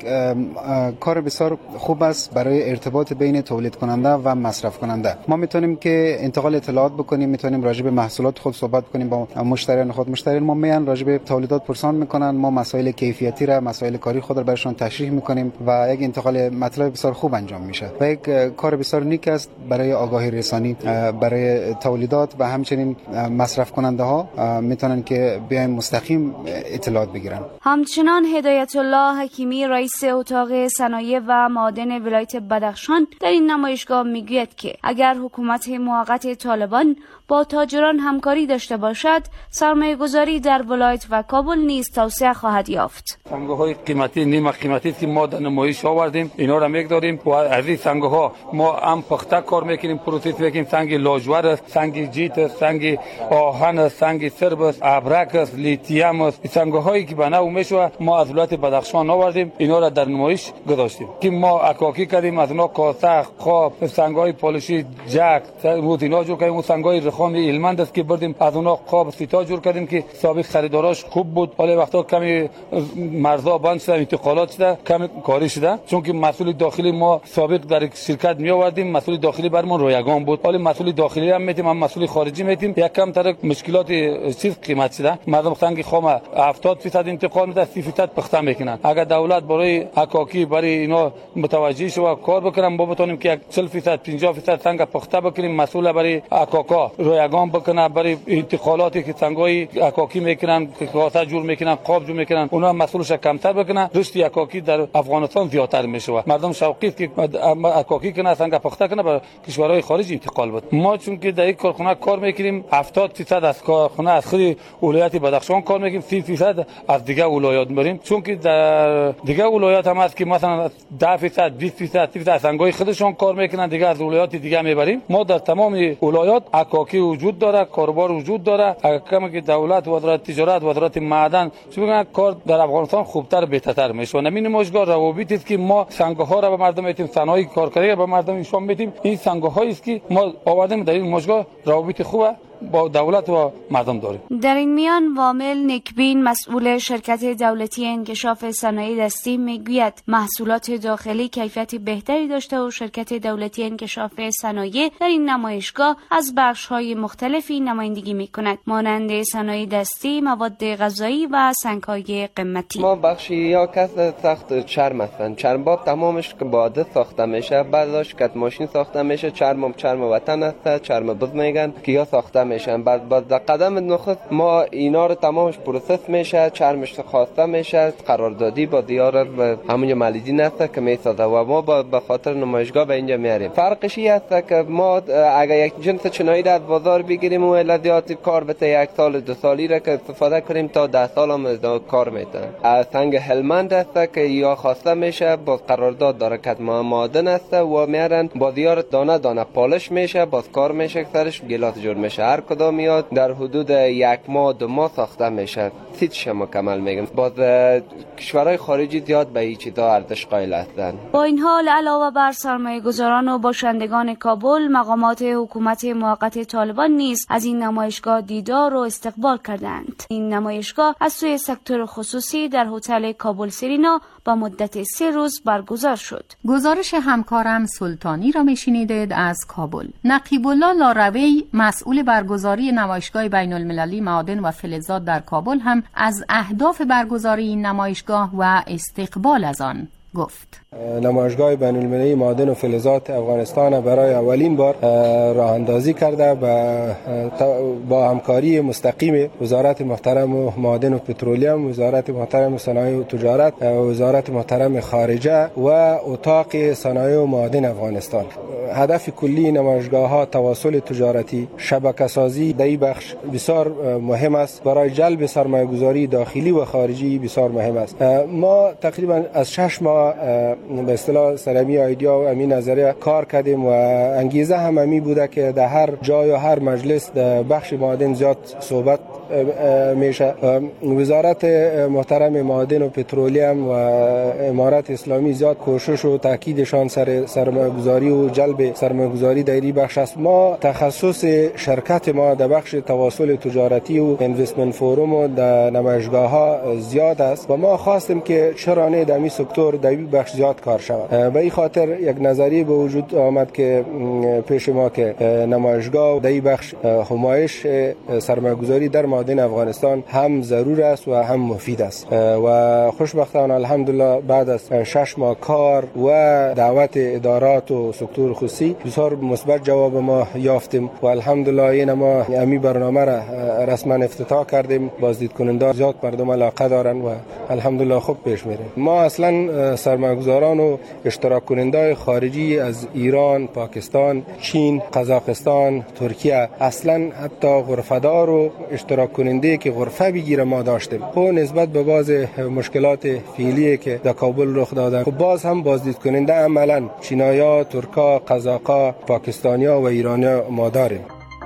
کار بسیار خوب است برای ارتباط بین تولید کننده و مصرف کننده. ما میتونیم که انتقال اطلاعات بکنیم، میتونیم راجع به محصولات خود صحبت کنیم با مشتریان خود. مشتریان ما میان راجع به تولیدات پرسان میکنن، ما مسائل کیفیتی را، مسائل کاری خود را برشان تشریح میکنیم و یک انتقال مطلب بسیار خوب انجام میشه و یک کار بسیار نیک است برای آگاهی رسانی برای تولیدات و همچنین مصرف کننده ها میتونن که بیاین مستقیم اطلاعات بگیرن. همچنان هدایت الله حکیمی رئیس اتاق صنایع و معادن ولایت بدخشان در این نمایشگاه میگوید که اگر حکومت موقت طالبان با تاجران همکاری داشته باشد، سرمایه‌گذاری در ولایت و کابل نیز توسعه خواهد یافت. سنگ‌های قیمتی، نیمه قیمتی که ما در نمایش آوردیم، اینا را می‌گذاریم و از این سنگ‌ها ما هم پخته کار می‌کنیم، پروسس می‌کنیم. سنگ لاجور است، سنگ جیت است، سنگ آهن است، سنگ سرب است، ابرک است، لیتیم است. این سنگ‌هایی که بنا میشه ما از ولایت بدخشان آوردیم، اینا را در نمایش گذاشتیم که ما عکاکی کردیم. از اینا کاسه، خواب، سنگ‌های پالشی، جک، اینا جو کردیم. سنگ‌های رخام ایلمند است که بردیم از اونا قاب سیتا جور کردیم که سابق خریداراش خوب بود، ولی وقتا کمی مرزا بند شده، انتقالات شده، کمی کاری شده، چون که مسئول داخلی ما سابق در شرکت می آوردیم، مسئول داخلی برمون رویگان بود، ولی مسئول داخلی هم میتیم، هم مسئول خارجی میتیم. یک کم تر مشکلات چیز قیمت شده. مردم سنگ خام 70% انتقال میده، 30% پخته میکنن. اگر دولت برای حکاکی برای اینا متوجه شه کار بکنن، ما بتونیم که 40% 50% سنگ پخته بکنیم. مسئول برای حکاکا رویگان بکنه، برای انتقالاتی که سنگای حکاکی میکنن، که کاسه جور میکنن، قاب جور میکنن، اونا مسئولش کمتر بکنه. رشد حکاکی در افغانستان زیادتر میشه. مردم شوقی است که حکاکی کنه، سنگ پخته کنه، به کشورهای خارج انتقال بده. ما چون که در این کارخانه کار میکنیم، 70% از کارخانه از خود ولایت بدخشان کار میکنیم، 30% از دیگه ولایات میبریم. چون که در دیگه ولایات هم هست که مثلا 10%، 20% سنگای خودشون کار میکنن، دیگه از ولایات دیگه میبریم. ما در تمام ولایات حکاکی وجود داره، کاروبار وجود داره. اگر کمی که دولت، وزارت تجارت، وزارت معدن چون بگن کار در افغانستان خوبتر بهتر میشه. نمین نمایشگاه روابطی است که ما سنگ‌ها را به مردم میتیم، صنایع کارکاری به مردم نشون میدیم. این سنگ‌هایی است که ما آوردیم در این نمایشگاه، روابط خوبه با دولت و مردم داریم. در این میان وامل نکبین مسئول شرکت دولتی انکشاف صنایع دستی میگوید محصولات داخلی کیفیت بهتری داشته و شرکت دولتی انکشاف صنایع در این نمایشگاه از بخش‌های مختلفی نمایندگی میکند، مانند صنایع دستی، مواد غذایی و سنگ‌های قیمتی. ما بخشی یا کس ساخت چرم هستن، چرم‌ها تمامش که با دست ساخته میشه، بعدش کت ماشین ساخته میشه. چرم وطن است، چرم بز میگن که یا ساخته میشن. بعد در قدم نخست ما اینا رو تمامش پروسس میشه، چرمش خواسته میشه، قراردادی با دیار همون مالیدی هست که میسازه و ما به خاطر نمایشگاه به اینجا میاریم. فرقش این است که ما اگر یک جنس چنایی را از بازار بگیریم و لذیات کار بده 1 سال 2 سالی را که استفاده کنیم تا 10 سال هم کار میتونه. از سنگ هلمند است که یا خواسته میشه با قرارداد داره که معدن است و میارن با دیار دانه دانه پالش میشه، باز کار میشه، سرش گلاس جور میشه. هر کدام میاد در حدود 1 ماه 2 ماه ساخته میشه، سیتش مکمل میگم. باز کشورهای خارجی زیاد به این چیزا ارزش قائل هستند. با این حال علاوه بر سرمایه‌گذاران و باشندگان کابل، مقامات حکومت موقت طالبان نیز از این نمایشگاه دیدار و استقبال کردند. این نمایشگاه از سوی سکتور خصوصی در هتل کابل سرینا با مدت 3 روز برگزار شد. گزارش همکارم سلطانی را میشنیدید از کابل. نقیب الله لاروی مسئول برگزاری نمایشگاه بین المللی معادن و فلزات در کابل هم از اهداف برگزاری این نمایشگاه و استقبال از آن گفت. نمایشگاه بین المللی معادن و فلزات افغانستان برای اولین بار راه اندازی کرده با همکاری مستقیم وزارت محترم معادن و پترولیم، وزارت محترم صنایع و تجارت، وزارت محترم خارجه و اتاق صنایع و معادن افغانستان. هدف کلی نمایشگاه ها تواصل تجارتی، شبکه سازی در این بخش بسیار مهم است. برای جلب سرمایه گذاری داخلی و خارجی بسیار مهم است. ما تقریبا از 6 ماه به اصطلاح سرمی ایدیا و امی نظریه کار کردیم و انگیزه هم امی بوده که در هر جای و هر مجلس در بخش معادن زیاد صحبت میشه. وزارت محترم معادن و پترولیم و امارت اسلامی زیاد کوشش و تاکیدشان سر سرمایه‌گذاری و جلب سرمایه‌گذاری در این بخش است. ما تخصص شرکت ما در بخش تواصل تجارتی و اینوستمنت فورم و در نمایشگاه‌ها زیاد است و ما خواستیم که چرا نه در این سکتور در این بخش زیاد کار شود. به این خاطر یک نظریه به وجود آمد که پیش ما که نمایشگاه در این بخش همایش سرمایه‌گذاری در معادن افغانستان هم ضرور است و هم مفید است و خوشبختانه الحمدلله بعد از 6 ماه کار و دعوت ادارات و سکتور خصوصی بسیار مثبت جواب ما یافتیم و الحمدلله این ما امی برنامه را رسما افتتاح کردیم. بازدید کننده زیاد مردم علاقه دارن و الحمدلله خوب پیش میره. ما اصلا سرمایه‌گذاران و اشتراک کننده خارجی از ایران، پاکستان، چین، قزاقستان، ترکیه اصلا حتی غرفه‌دار و اشتراک کننده که غرفه بگیره ما داشتیم. خب نسبت به باز مشکلات فعلی که در کابل رخ دادن خب باز هم بازدید کننده عملا چینایا، ترکا، قزاقا، پاکستانیا و ایرانیا ما داریم.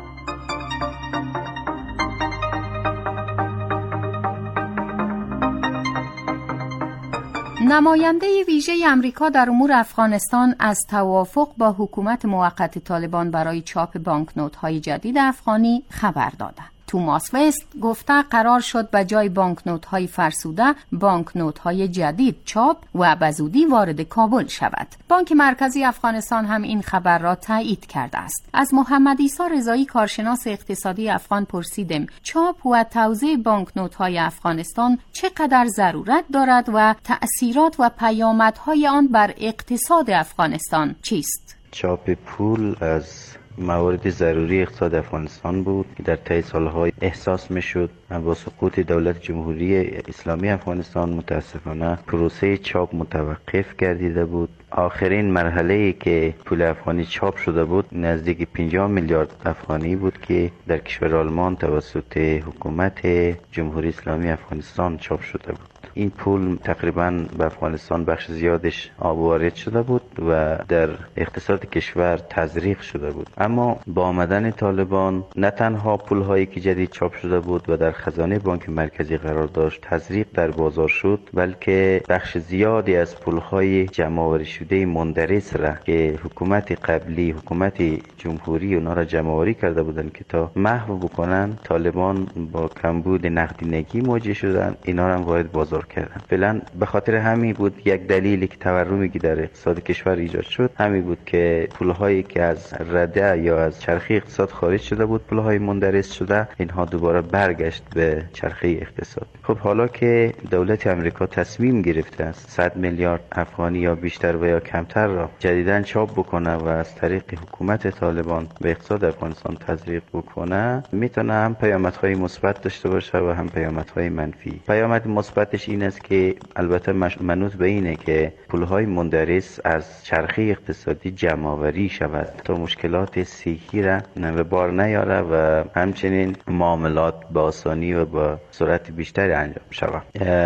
نماینده ویژه امریکا در امور افغانستان از توافق با حکومت موقت طالبان برای چاپ بانکنوت‌های جدید افغانی خبر داد. توماس وست گفته قرار شد به جای بانکنوت‌های فرسوده بانکنوت‌های جدید چاپ و به زودی وارد کابل شود. بانک مرکزی افغانستان هم این خبر را تایید کرده است. از محمد عیسی رضایی کارشناس اقتصادی افغان پرسیدیم چاپ و توزیع بانکنوت‌های افغانستان چقدر ضرورت دارد و تأثیرات و پیامدهای آن بر اقتصاد افغانستان چیست؟ چاپ پول از موارد ضروری اقتصاد افغانستان بود که در طی سالهای احساس میشد. با سقوط دولت جمهوری اسلامی افغانستان متاسفانه پروسه چاپ متوقف گردیده بود. آخرین مرحله‌ای که پول افغانی چاپ شده بود نزدیک 50 میلیارد افغانی بود که در کشور آلمان توسط حکومت جمهوری اسلامی افغانستان چاپ شده بود. این پول تقریبا به افغانستان بخش زیادش وارد شده بود و در اقتصاد کشور تزریق شده بود. اما با آمدن طالبان نه تنها پول‌هایی که جدید چاپ شده بود و در خزانه بانک مرکزی قرار داشت تزریق در بازار شد، بلکه بخش زیادی از پول‌های جمع‌آوری شده مندرس را که حکومت قبلی، حکومت جمهوری اونا را جمع‌آوری کرده بودند که تا محو بکنن، طالبان با کمبود نقدینگی مواجه شدند، اینا را وارد بازار کردن. فعلا به خاطر همین بود یک دلیلی که تورمی که در اقتصاد کشور ایجاد شد همین بود که پول‌هایی که از رده یا از چرخه اقتصاد خارج شده بود، پول‌های مندرس شده، اینها دوباره برگشت به چرخه اقتصاد. خب حالا که دولت آمریکا تصمیم گرفته است 100 میلیارد افغانی یا بیشتر و یا کمتر را جدیداً چاپ بکنه و از طریق حکومت طالبان به اقتصاد افغانستان تزریق بکنه، میتونه هم پیامدهای مثبت داشته باشه و هم پیامدهای منفی. پیامد مثبتش این است که البته منوط به اینه که پولهای مندرس از چرخه اقتصادی جمع‌آوری شود تا مشکلات صحی را به بار نیاره و همچنین معاملات با آسانی و با سرعت بیشتری انجام شود.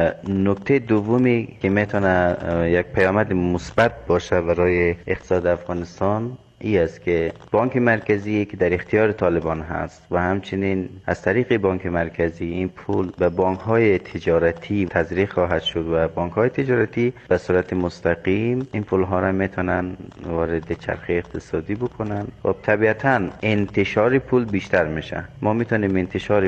نکته دومی که میتونه یک پیامد مثبت باشه برای اقتصاد افغانستان این است که بانک مرکزی که در اختیار طالبان هست و همچنین از طریق بانک مرکزی این پول به بانک‌های تجارتی تزریق خواهد شد و بانک‌های تجارتی به صورت مستقیم این پول‌ها را میتونن وارد چرخه اقتصادی بکنن و طبیعتاً انتشار پول بیشتر میشه. ما میتونیم انتشار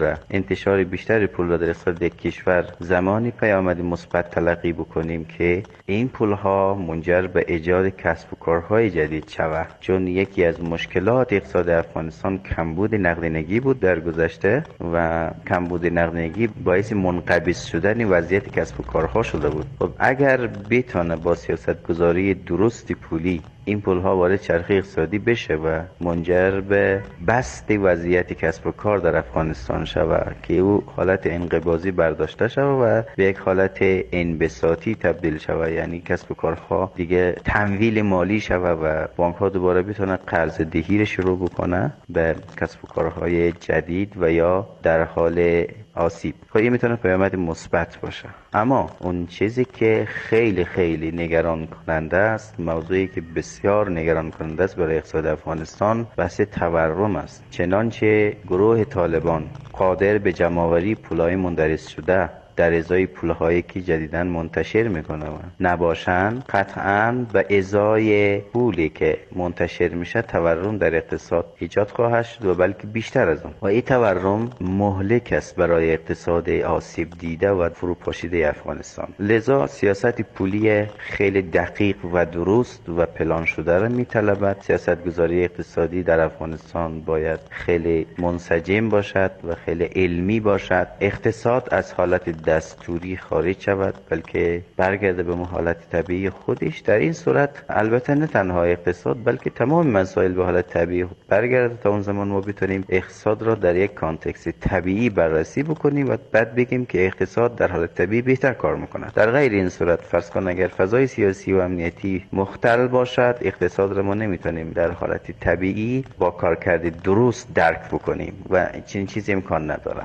بیشتر پول را در اقتصاد کشور زمانی پیامد مثبت تلقی بکنیم که این پول‌ها منجر به ایجاد کسب و کارهای جدید شود. چون یکی از مشکلات اقتصاد افغانستان کمبود نقدینگی بود در گذشته و کمبود نقدینگی باعث منقبض شدن وضعیت کسب و کارها شده بود. خب اگر بتونه با سیاست گذاری درست پولی این پولها وارد چرخه اقتصادی بشه و منجر به بسط وضعیت کسب و کار در افغانستان شود که او حالت انقباضی برداشته شود و به یک حالت انبساطی تبدیل شود، یعنی کسب و کارها دیگه تمویل مالی شود و بانک ها دوباره بتونن قرض دهی رو شروع بکنه به کسب و کارهای جدید و یا در حال آسیب. خب این میتونه پیامد مثبت باشه. اما اون چیزی که خیلی خیلی نگران کننده است، موضوعی که بسیار نگران کننده است برای اقتصاد افغانستان، بحث تورم است. چنانچه گروه طالبان قادر به جمع‌آوری پولهای مندرس شده در ازای پولهایی که جدیداً منتشر میکنه نباشن، قطعاً به ازای پولی که منتشر میشه تورم در اقتصاد ایجاد خواهد شد و بلکه بیشتر از اون. و این تورم مهلک است برای اقتصاد آسیب دیده و فروپاشیده افغانستان. لذا سیاست پولی خیلی دقیق و درست و پلان شده را میطلبد. سیاست گذاری اقتصادی در افغانستان باید خیلی منسجم باشد و خیلی علمی باشد. اقتصاد از حالت دستوری خارج شود بلکه برگرده به حالت طبیعی خودش. در این صورت البته نه تنها اقتصاد بلکه تمام مسائل به حالت طبیعی برگرده. تا اون زمان ما بتونیم اقتصاد را در یک کانتکست طبیعی بررسی بکنیم و بعد بگیم که اقتصاد در حالت طبیعی بهتر کار میکنه. در غیر این صورت فرض کن اگر فضای سیاسی و امنیتی مختل باشد، اقتصاد را ما نمیتونیم در حالت طبیعی با کارکرد درست درک بکنیم و چنین چیزی امکان نداره.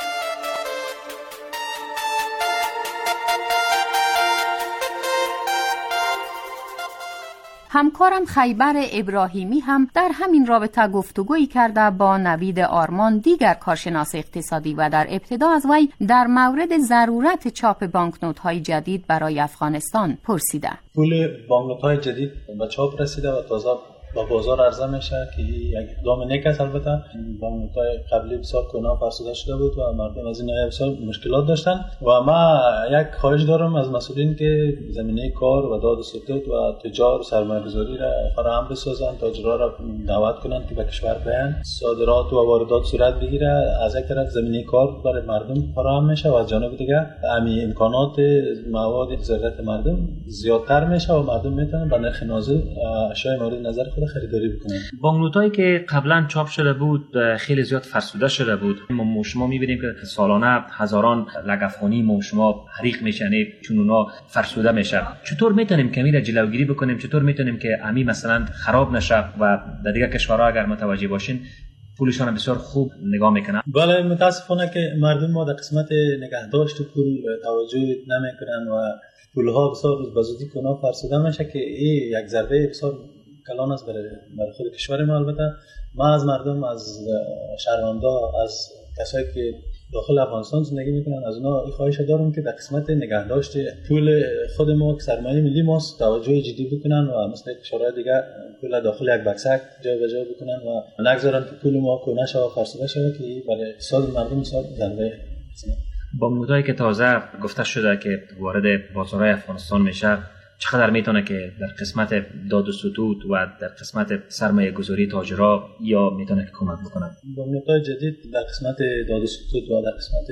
همکارم خیبر ابراهیمی هم در همین رابطه گفتگویی کرده با نوید آرمان، دیگر کارشناس اقتصادی، و در ابتدا از وی در مورد ضرورت چاپ بانکنوت‌های جدید برای افغانستان پرسیده. پول بانکنوت‌های جدید به چاپ رسیده و تازه با بازار عرضه میشه که یک اقدام نیک است. البته بانکنوت‌های قبلی بسیار کهنه و فرسوده شده بود و مردم از این بسیار مشکلات داشتن و ما یک خواهش دارم از مسئولین که زمینه کار و داد و ستد و تجار سرمایه‌گذاری را فراهم بسازن، تاجرها را دعوت کنند که به کشور بیان، صادرات و واردات صورت بگیره. از یک طرف زمینه کار برای مردم فراهم میشه و از جانب دیگه همین امکانات مواد ضرورت مردم زیادتر میشه و مردم میتونن با نرخ نازل اشیاء مورد نظر خریداری بکنن. بانکنوتایی که قبلا چاپ شده بود خیلی زیاد فرسوده شده بود. ما شما می‌بینیم که سالانه هزاران لگدخانی ما شما حریق میشن چون اونا فرسوده میشن. چطور میتونیم کمی را جلوگیری بکنیم؟ چطور میتونیم که امی مثلا خراب نشه و در دیگه کشورها اگر متوجه باشین پولشان بسیار خوب نگاه میکنن؟ بله، متاسفانه که مردم ما در قسمت نگهداشت پول توجه نمیکنن و پولها بسیار به زودی کهنه فرسوده میشه که این یک ضربه بسیار کلان است برای خود کشور ما. البته ما از مردم، از شهروندا، از کسایی که داخل افغانستان زندگی میکنن، از اونا این خواهش دارم که در قسمت نگهداشت پول خود ما که سرمایه ملی ماست توجه جدی بکنن و مثل کشورهای دیگه پول داخل یک بکسک جابجا بکنن و نگذارن که پول ما کهنه شه و فرسوده شه که برای اقتصاد مردم بسیار ضربه. بانکنوتایی که تازه گفته شده که وارد بازارهای افغانستان میشه چقدر میتونه که در قسمت داد و ستود و در قسمت سرمایه گذاری تاجرها یا میتونه که کمک بکنه؟ بانکنوت‌های جدید در قسمت داد و ستود و در قسمت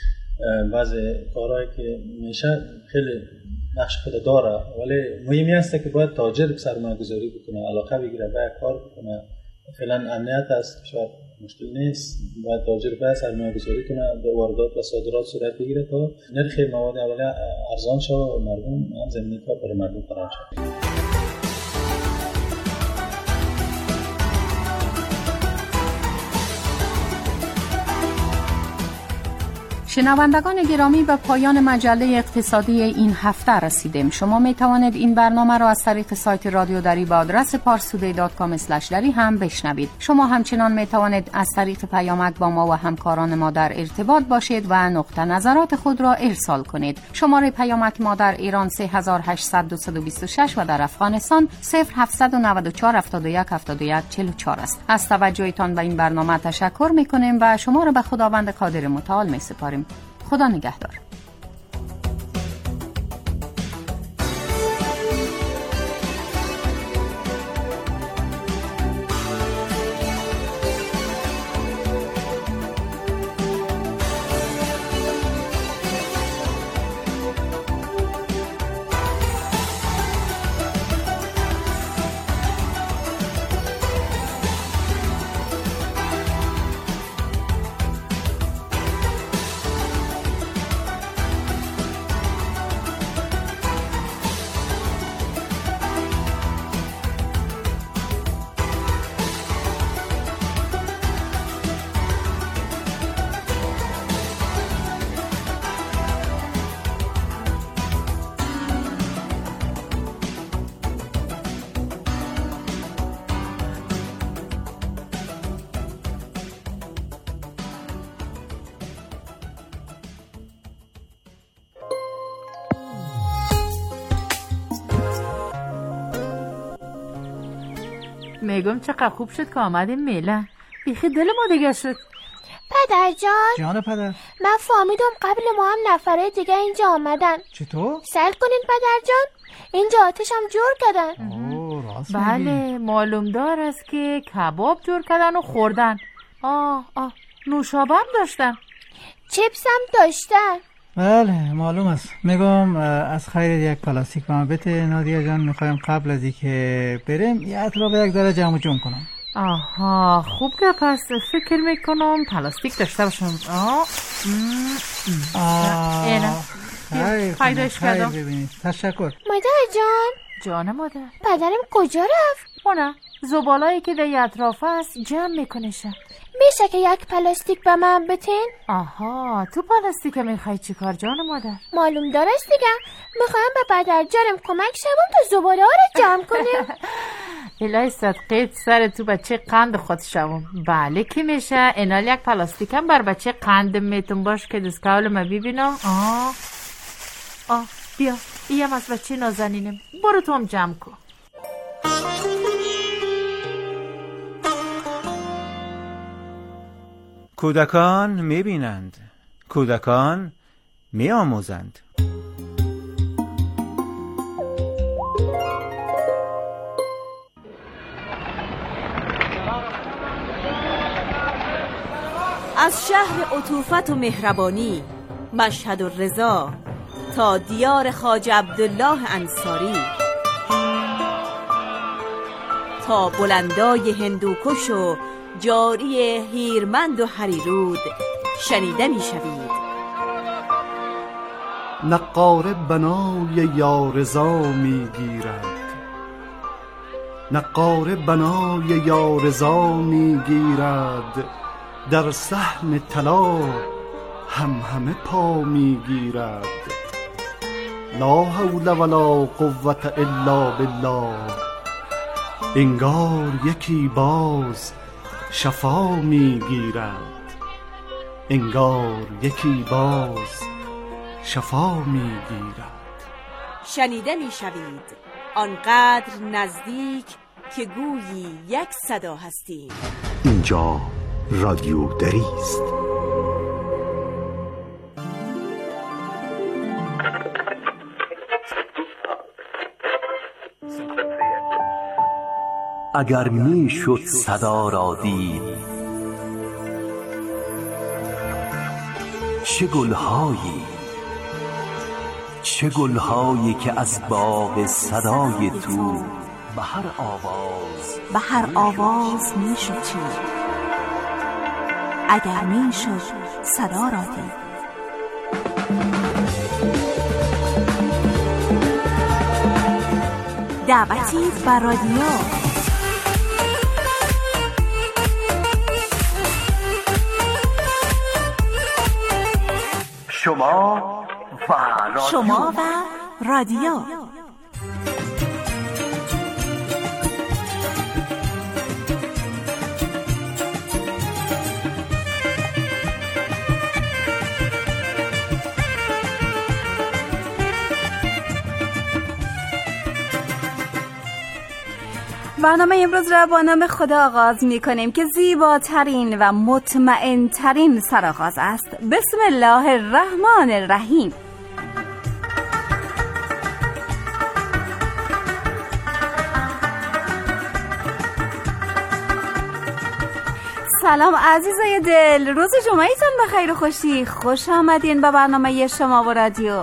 بعض کارهایی که میشه خیلی نقش خود داره، ولی مهمی است که باید تاجر سرمایه گذاری بکنه، علاقه بگیره به کار بکنه. فعلا امنیت است کشور مشکل نیست، باید تاجر به سرمایه گذاری کنه، به واردات و صادرات صورت بگیره تا نرخ مواد اولیه ارزان شه و مردم هم زمینه کار برای مردم فراهم شه. شنوندگان گرامی، به پایان مجله اقتصادی این هفته رسیدیم. شما می توانید این برنامه را از طریق سایت رادیو دری با آدرس parstoday.com/dari هم بشنوید. شما همچنان می توانید از طریق پیامک با ما و همکاران ما در ارتباط باشید و نقطه نظرات خود را ارسال کنید. شماره پیامک ما در ایران 3800 و در افغانستان 0794 71 71 44 است. از توجهتان به این برنامه تشکر می کنیم و شما را به خداوند قادر متعال می سپاریم. خدا نگهدار. میگم چقدر خوب شد که آمدیم میلان. بیخی دل ما دیگه شد. پدر جان. جان پدر. من فهمیدم قبل ما هم نفره دیگه اینجا آمدن. چطور؟ سر کنین پدر جان. اینجا آتش هم جور کردن. بله معلوم دار است که کباب جور کردن و خوردن. نوشابه هم داشتن. چیپس هم داشتن. بله معلوم است. میگم از خیر یک پلاستیک به من بده نادیا جان. میخوایم قبل از اینکه بریم یه اطراف یک ذره جمع جمع کنم. آها خوب که پس فکر میکنم پلاستیک داشته باشم. خیر پیداش کردم. ببینید. تشکر. مادر جان. جان مادر. پدرم کجا رفت؟ نه زبالایی که در اطراف است جمع میکنه شد. میشه که یک پلاستیک به من بتین؟ آها تو پلاستیک میخوای چی کار جان مادر؟ معلوم دارست دیگه. میخوایم به پدر جانم کمک شوم تا زباله ها رو جمع کنیم. الهی صدقیت سر تو بچه قند خود شوم. بله که میشه. اینال یک پلاستیک هم بر بچه قند میتون باش که دستکاول ما ببینم. بیا ایم از بچه نازنینم. برو تو هم جمع کن. کودکان میبینند، کودکان میآموزند. از شهر عطوفت و مهربانی مشهد و رضا تا دیار خواجه عبدالله انصاری، تا بلندای هندوکش و جاری هیرمند و هریرود شنیده می شوید. نقاره بنای یارضا می گیرد، نقاره بنای یارضا می گیرد، در صحن طلا همه پا می گیرد. لا حول ولا قوة الا بالله. انگار یکی باز شفا می گیرد، انگار یکی باز شفا می گیرد. شنیده می شوید آنقدر نزدیک که گویی یک صدا هستیم. اینجا رادیو دری است. اگر می شد صدا را دید، چه گلهایی، چه گلهایی که از باغ صدای تو به هر آواز می شد چید. اگر می شد صدا را دید. دعوتی بر رادیو. شما و رادیو. برنامه امروز را با نام خدا آغاز می کنیم که زیباترین و مطمئن ترین سرآغاز است. بسم الله الرحمن الرحیم. سلام عزیزای دل، روز جمعه‌تون بخیر و خوشی. خوش آمدین به برنامه شما و رادیو.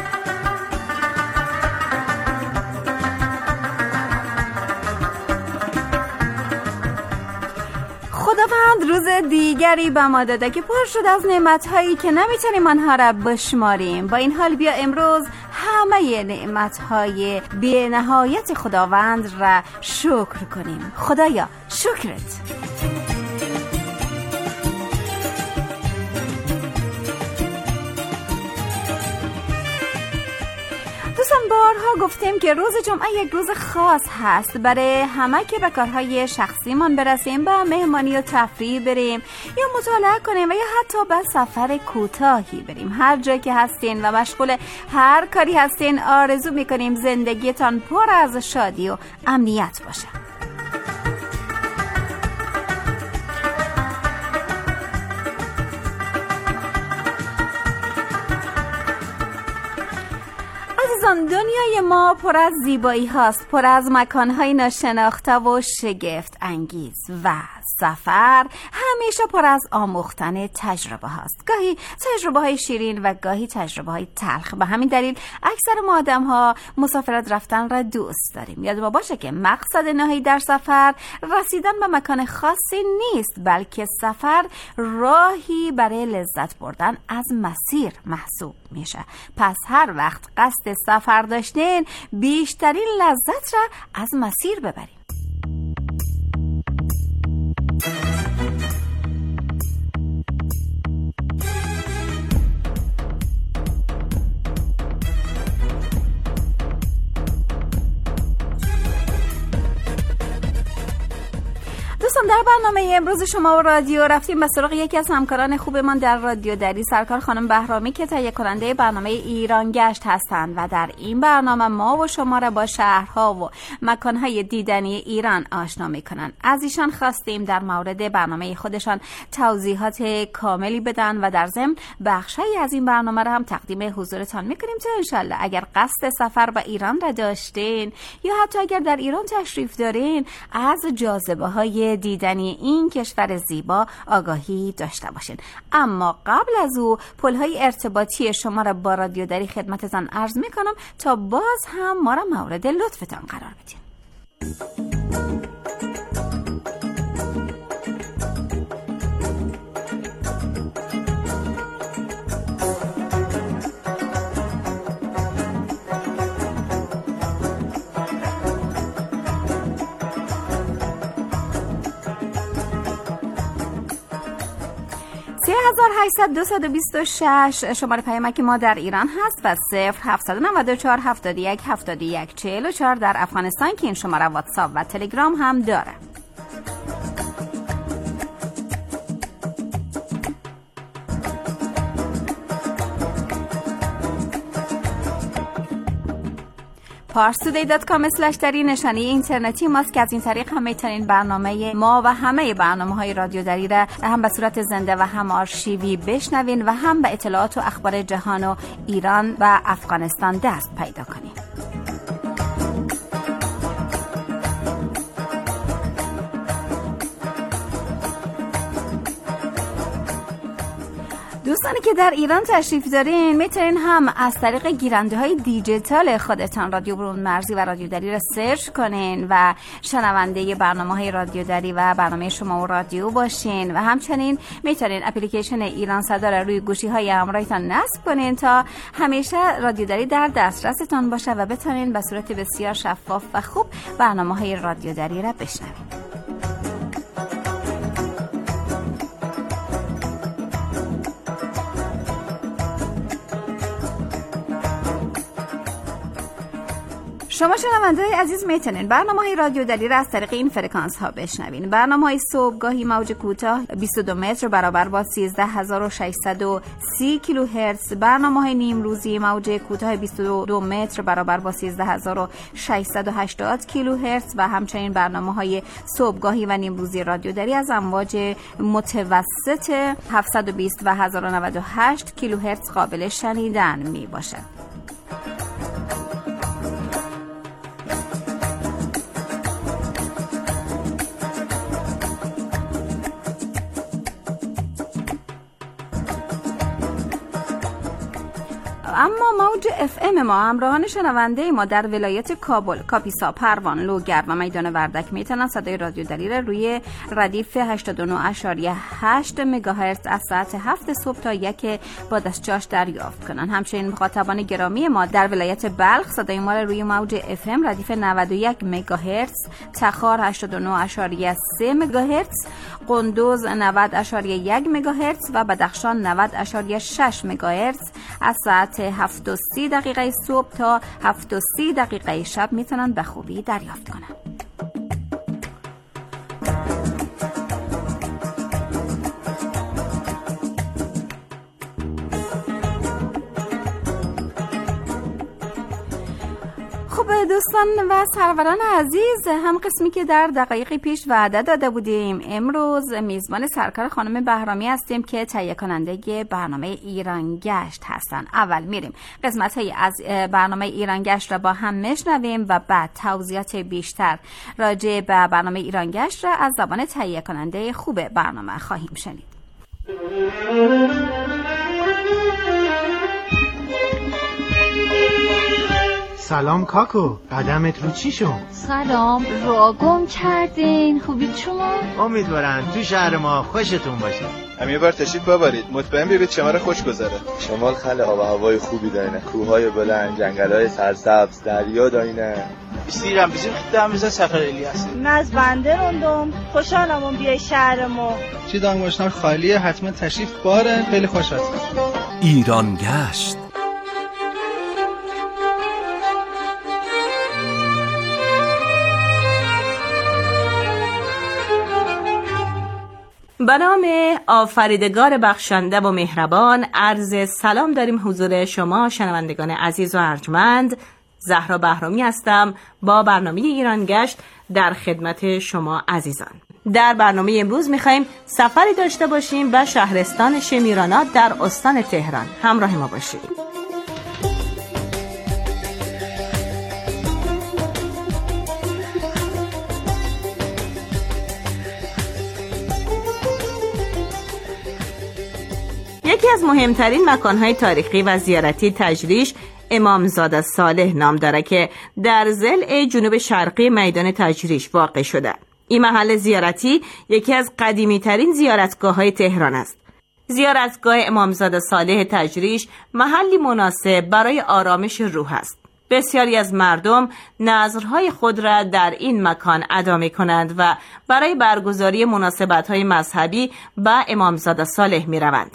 خداوند روز دیگری به ما داده که پر شد از نعمت‌هایی که نمیتونیم آنها را بشماریم. با این حال بیا امروز همه نعمت‌های بی‌نهایت خداوند را شکر کنیم. خدایا شکرت. دوستان بارها گفتیم که روز جمعه یک روز خاص هست برای همه که به کارهای شخصیمان برسیم، به مهمانی و تفریح بریم یا مطالعه کنیم و یا حتی به سفر کوتاهی بریم. هر جا که هستین و مشغول هر کاری هستین آرزو میکنیم زندگیتان پر از شادی و امنیت باشه. دوستان دنیای ما پر از زیبایی هاست، پر از مکانهای ناشناخته و شگفت انگیز و سفر همیشه پر از آموختن تجربه هاست. گاهی تجربه های شیرین و گاهی تجربه های تلخ. به همین دلیل اکثر ما آدم ها مسافرت رفتن را دوست داریم. یاد ما باشه که مقصد نهایی در سفر رسیدن به مکان خاصی نیست، بلکه سفر راهی برای لذت بردن از مسیر محسوب میشه. پس هر وقت قصد سفر داشتین بیشترین لذت را از مسیر ببرید. دوستان در برنامه امروز شما و رادیو رفتیم به سراغ یکی از همکاران خوبمان در رادیو دری، سرکار خانم بهرامی که تهیه کننده برنامه ایران گشت هستند و در این برنامه ما و شما را با شهرها و مکانهای دیدنی ایران آشنا میکنن. از ایشان خواستیم در مورد برنامه خودشان توضیحات کاملی بدن و در ضمن بخشی از این برنامه را هم تقدیم حضورتان میکنیم تا انشالله اگر قصد سفر به ایران را داشتین یا حتی اگر در ایران تشریف دارین از جاذبه های دیدنی این کشور زیبا آگاهی داشته باشین. اما قبل از او پل‌های ارتباطی شما را با رادیو دری خدمتتان عرض میکنم تا باز هم ما را مورد لطفتان قرار بدین. 3800 شماره پیامک ما در ایران هست و 0794 71 71 44 در افغانستان که این شماره واتساپ و تلگرام هم داره. parstoday.com/dari نشانی اینترنتی ماست که از این طریق هم میتونین برنامه ما و همه برنامه‌های رادیو دری را هم به صورت زنده و هم آرشیوی بشنوین و هم به اطلاعات و اخبار جهان و ایران و افغانستان دست پیدا کنین. دوستانی که در ایران تشریف دارین میتونین هم از طریق گیرنده های دیجیتال خودتان رادیو برون مرزی و رادیو دری را سرچ کنین و شنونده برنامه های رادیو دری و برنامه شما و رادیو باشین و همچنین میتونین اپلیکیشن ایران صدا را روی گوشی های همراهتان نصب کنین تا همیشه رادیو دری در دسترستان باشه و بتونین به صورت بسیار شفاف و خوب برنامه های رادیو دری را بشنوین. شما شنونده‌های عزیز میتونین برنامه‌های رادیو دری را از طریق این فرکانس ها بشنوین. برنامه‌های صبحگاهی موج کوتاه 22 متر برابر با 13630 کیلوهرتز، برنامه‌های نیم روزی موج کوتاه 22 متر برابر با 13680 کیلوهرتز و همچنین برنامه‌های صبحگاهی و نیم روزی رادیو دری از امواج متوسط 720 و 1098 کیلوهرتز قابل شنیدن می باشد. اما موج FM ما همراهان شنونده ما در ولایت کابل، کاپیسا، پروان، لوگر و میدان وردک میتونن صدای رادیو دری را روی ردیف 89.8 مگاهرتز از ساعت 7 صبح تا 1 بعد از چاش دریافت کنن. همچنین مخاطبان گرامی ما در ولایت بلخ صدای ما را روی موج FM ردیف 91 مگاهرتز، تخار 89.3 مگاهرتز، قندوز 90.1 مگاهرتز و بدخشان 90.6 مگاهرتز از ساعت 7:30 صبح تا 7:30 شب میتونن به خوبی دریافت کنن. دوستان و سروران عزیز، هم قسمی که در دقایق پیش وعده داده بودیم، امروز میزبان سرکار خانم بهرامی هستیم که تهیه کننده برنامه ایران گشت هستن. اول میریم قسمت‌هایی از برنامه ایران گشت را با هم میشنویم و بعد توضیحات بیشتر راجع به برنامه ایران گشت را از زبان تهیه کننده خوب برنامه خواهیم شنید. سلام کاکو، قدمت رو چی شد؟ سلام، رو گم کردین. خوبید شما؟ امیدوارم تو شهر ما خوشتون باشه. هم یه بار تشریف ببرید، مطمئن ببینید شمال خوش گذره. شمال خیلی آب و هوای خوبی داره، کوههای بلند، جنگل‌های سرسبز، دریا داینه. استیرم بزیم خدام بزن سفر الیاس. ناز بنده روندم، خوشحالم بیای شهر ما. چی دانگوشتار خالیه، حتما تشریف باره، خیلی خوش هستم. ایران گشت. به نام آفریدگار بخشنده و مهربان عرض سلام داریم حضور شما شنوندگان عزیز و ارجمند. زهرا بهرامی هستم با برنامه ایران گشت در خدمت شما عزیزان. در برنامه امروز میخواییم سفری داشته باشیم به شهرستان شمیرانات در استان تهران. همراه ما باشید. یکی از مهمترین مکانهای تاریخی و زیارتی تجریش امامزاده صالح نام داره که در ضلع جنوب شرقی میدان تجریش واقع شده. این محل زیارتی یکی از قدیمی ترین زیارتگاه‌های تهران است. زیارتگاه امامزاده صالح تجریش محلی مناسب برای آرامش روح است. بسیاری از مردم نذرهای خود را در این مکان ادا می‌کنند و برای برگزاری مناسبت‌های مذهبی به امامزاده صالح می‌روند.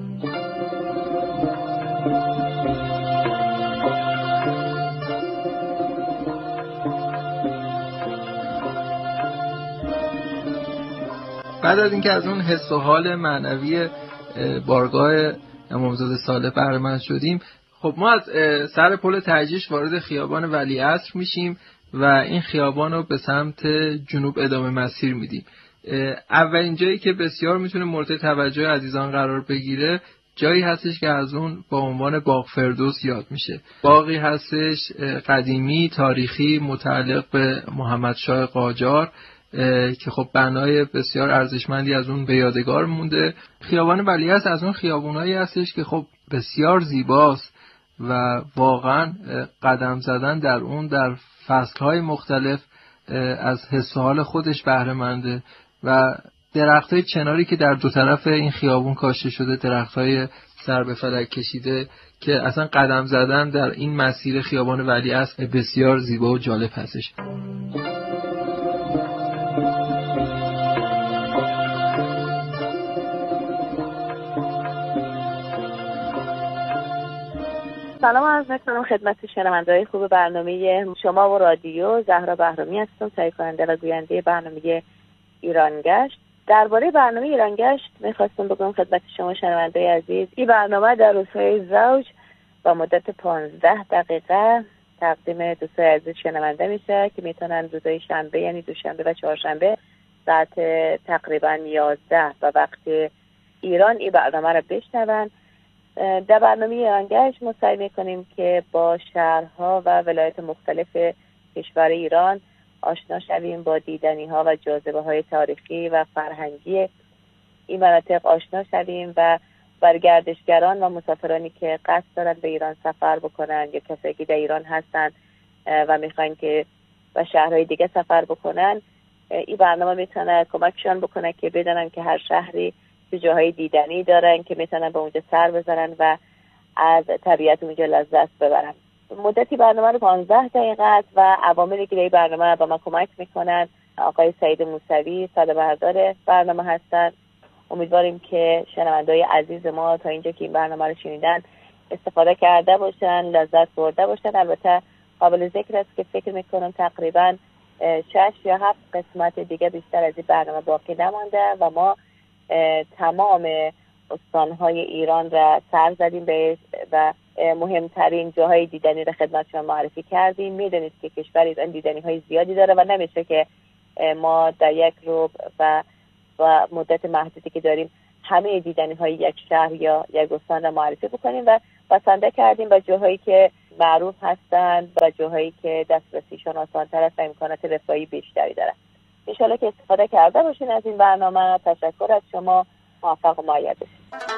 بعد از اینکه از اون حس و حال معنوی بارگاه امامزاده صالح بهره مند شدیم، خب ما از سر پل تجریش وارد خیابان ولیعصر میشیم و این خیابان رو به سمت جنوب ادامه مسیر میدیم. اولین جایی که بسیار میتونه مورد توجه عزیزان قرار بگیره جایی هستش که از اون با عنوان باغ فردوس یاد میشه. باغی هستش قدیمی، تاریخی، متعلق به محمد شاه قاجار که خب بنای بسیار ارزشمندی از اون به یادگار مونده. خیابان ولیعصر از اون خیابونایی هستش که خب بسیار زیباست و واقعا قدم زدن در اون در فصلهای مختلف از حس و حال خودش بهره منده و درختای چناری که در دو طرف این خیابون کاشته شده، درختای سر به فلک کشیده که اصلا قدم زدن در این مسیر خیابان ولیعصر بسیار زیبا و جالب هستش. سلام عرض می‌کنم خدمت شنونده‌های خوب برنامه شما و رادیو. زهرا بهرامی هستم، تهیه کننده و گوینده برنامه ایران گشت. درباره برنامه ایران گشت می‌خواستم بگم خدمت شما شنونده‌های عزیز، این برنامه در روزهای زوج با مدت 15 دقیقه تقدیم دوستان عزیز شنونده میشه که میتونن روزهای شنبه یعنی دوشنبه و چهارشنبه ساعت تقریبا 11 و وقت ایران این برنامه رو بشنون. در برنامه ایران گشت ما سعی میکنیم که با شهرها و ولایات مختلف کشور ایران آشنا شویم، با دیدنی ها و جاذبه های تاریخی و فرهنگی این مناطق آشنا شویم و برگردشگران و مسافرانی که قصد دارن به ایران سفر بکنن یا کسایی که در ایران هستن و میخواین که به شهرهای دیگه سفر بکنن، این برنامه میتونه کمکشان بکنه که بدونن که هر شهری جاهای دیدنی دارن که میتونن به اونجا سر بزنن و از طبیعت اونجا لذت ببرن. مدتی برنامه رو 15 دقیقه است و عواملی که در برنامه با ما کمک میکنن آقای سعید موسوی صدابردار برنامه هستن. امیدواریم که شنونده‌های عزیز ما تا اینجا که این برنامه رو شنیدن استفاده کرده باشن، لذت برده باشن. البته قابل ذکر است که فکر میکنم تقریبا 6 یا 7 قسمت دیگه بیشتر از این برنامه باقی نمانده و ما تمام استانهای ایران را سر زدیم و مهمترین جاهای دیدنی را خدمت شما معرفی کردیم. میدونید که کشور ایران دیدنی های زیادی داره و نمیشه که ما در یک روز و مدت محدودی که داریم همه دیدنی های یک شهر یا یک استان را معرفی بکنیم و بسنده کردیم به جاهایی که معروف هستند و جاهایی که دسترسیشون آسان‌تر است و امکانات رفاهی بیشتری دارند. ان شاءالله که استفاده کرده باشین از این برنامه. تشکر از شما. موفق و مؤید باشید.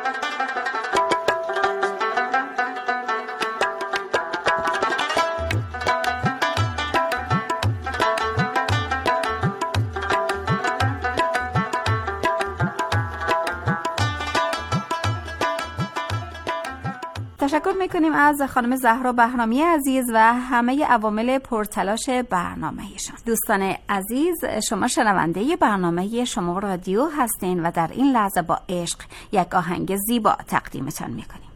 تشکر میکنیم از خانم زهرا بهرامی عزیز و همه عوامل پرتلاش برنامه‌شان. دوستان عزیز، شما شنونده برنامه شما رادیو هستین و در این لحظه با عشق یک آهنگ زیبا تقدیمتان میکنیم.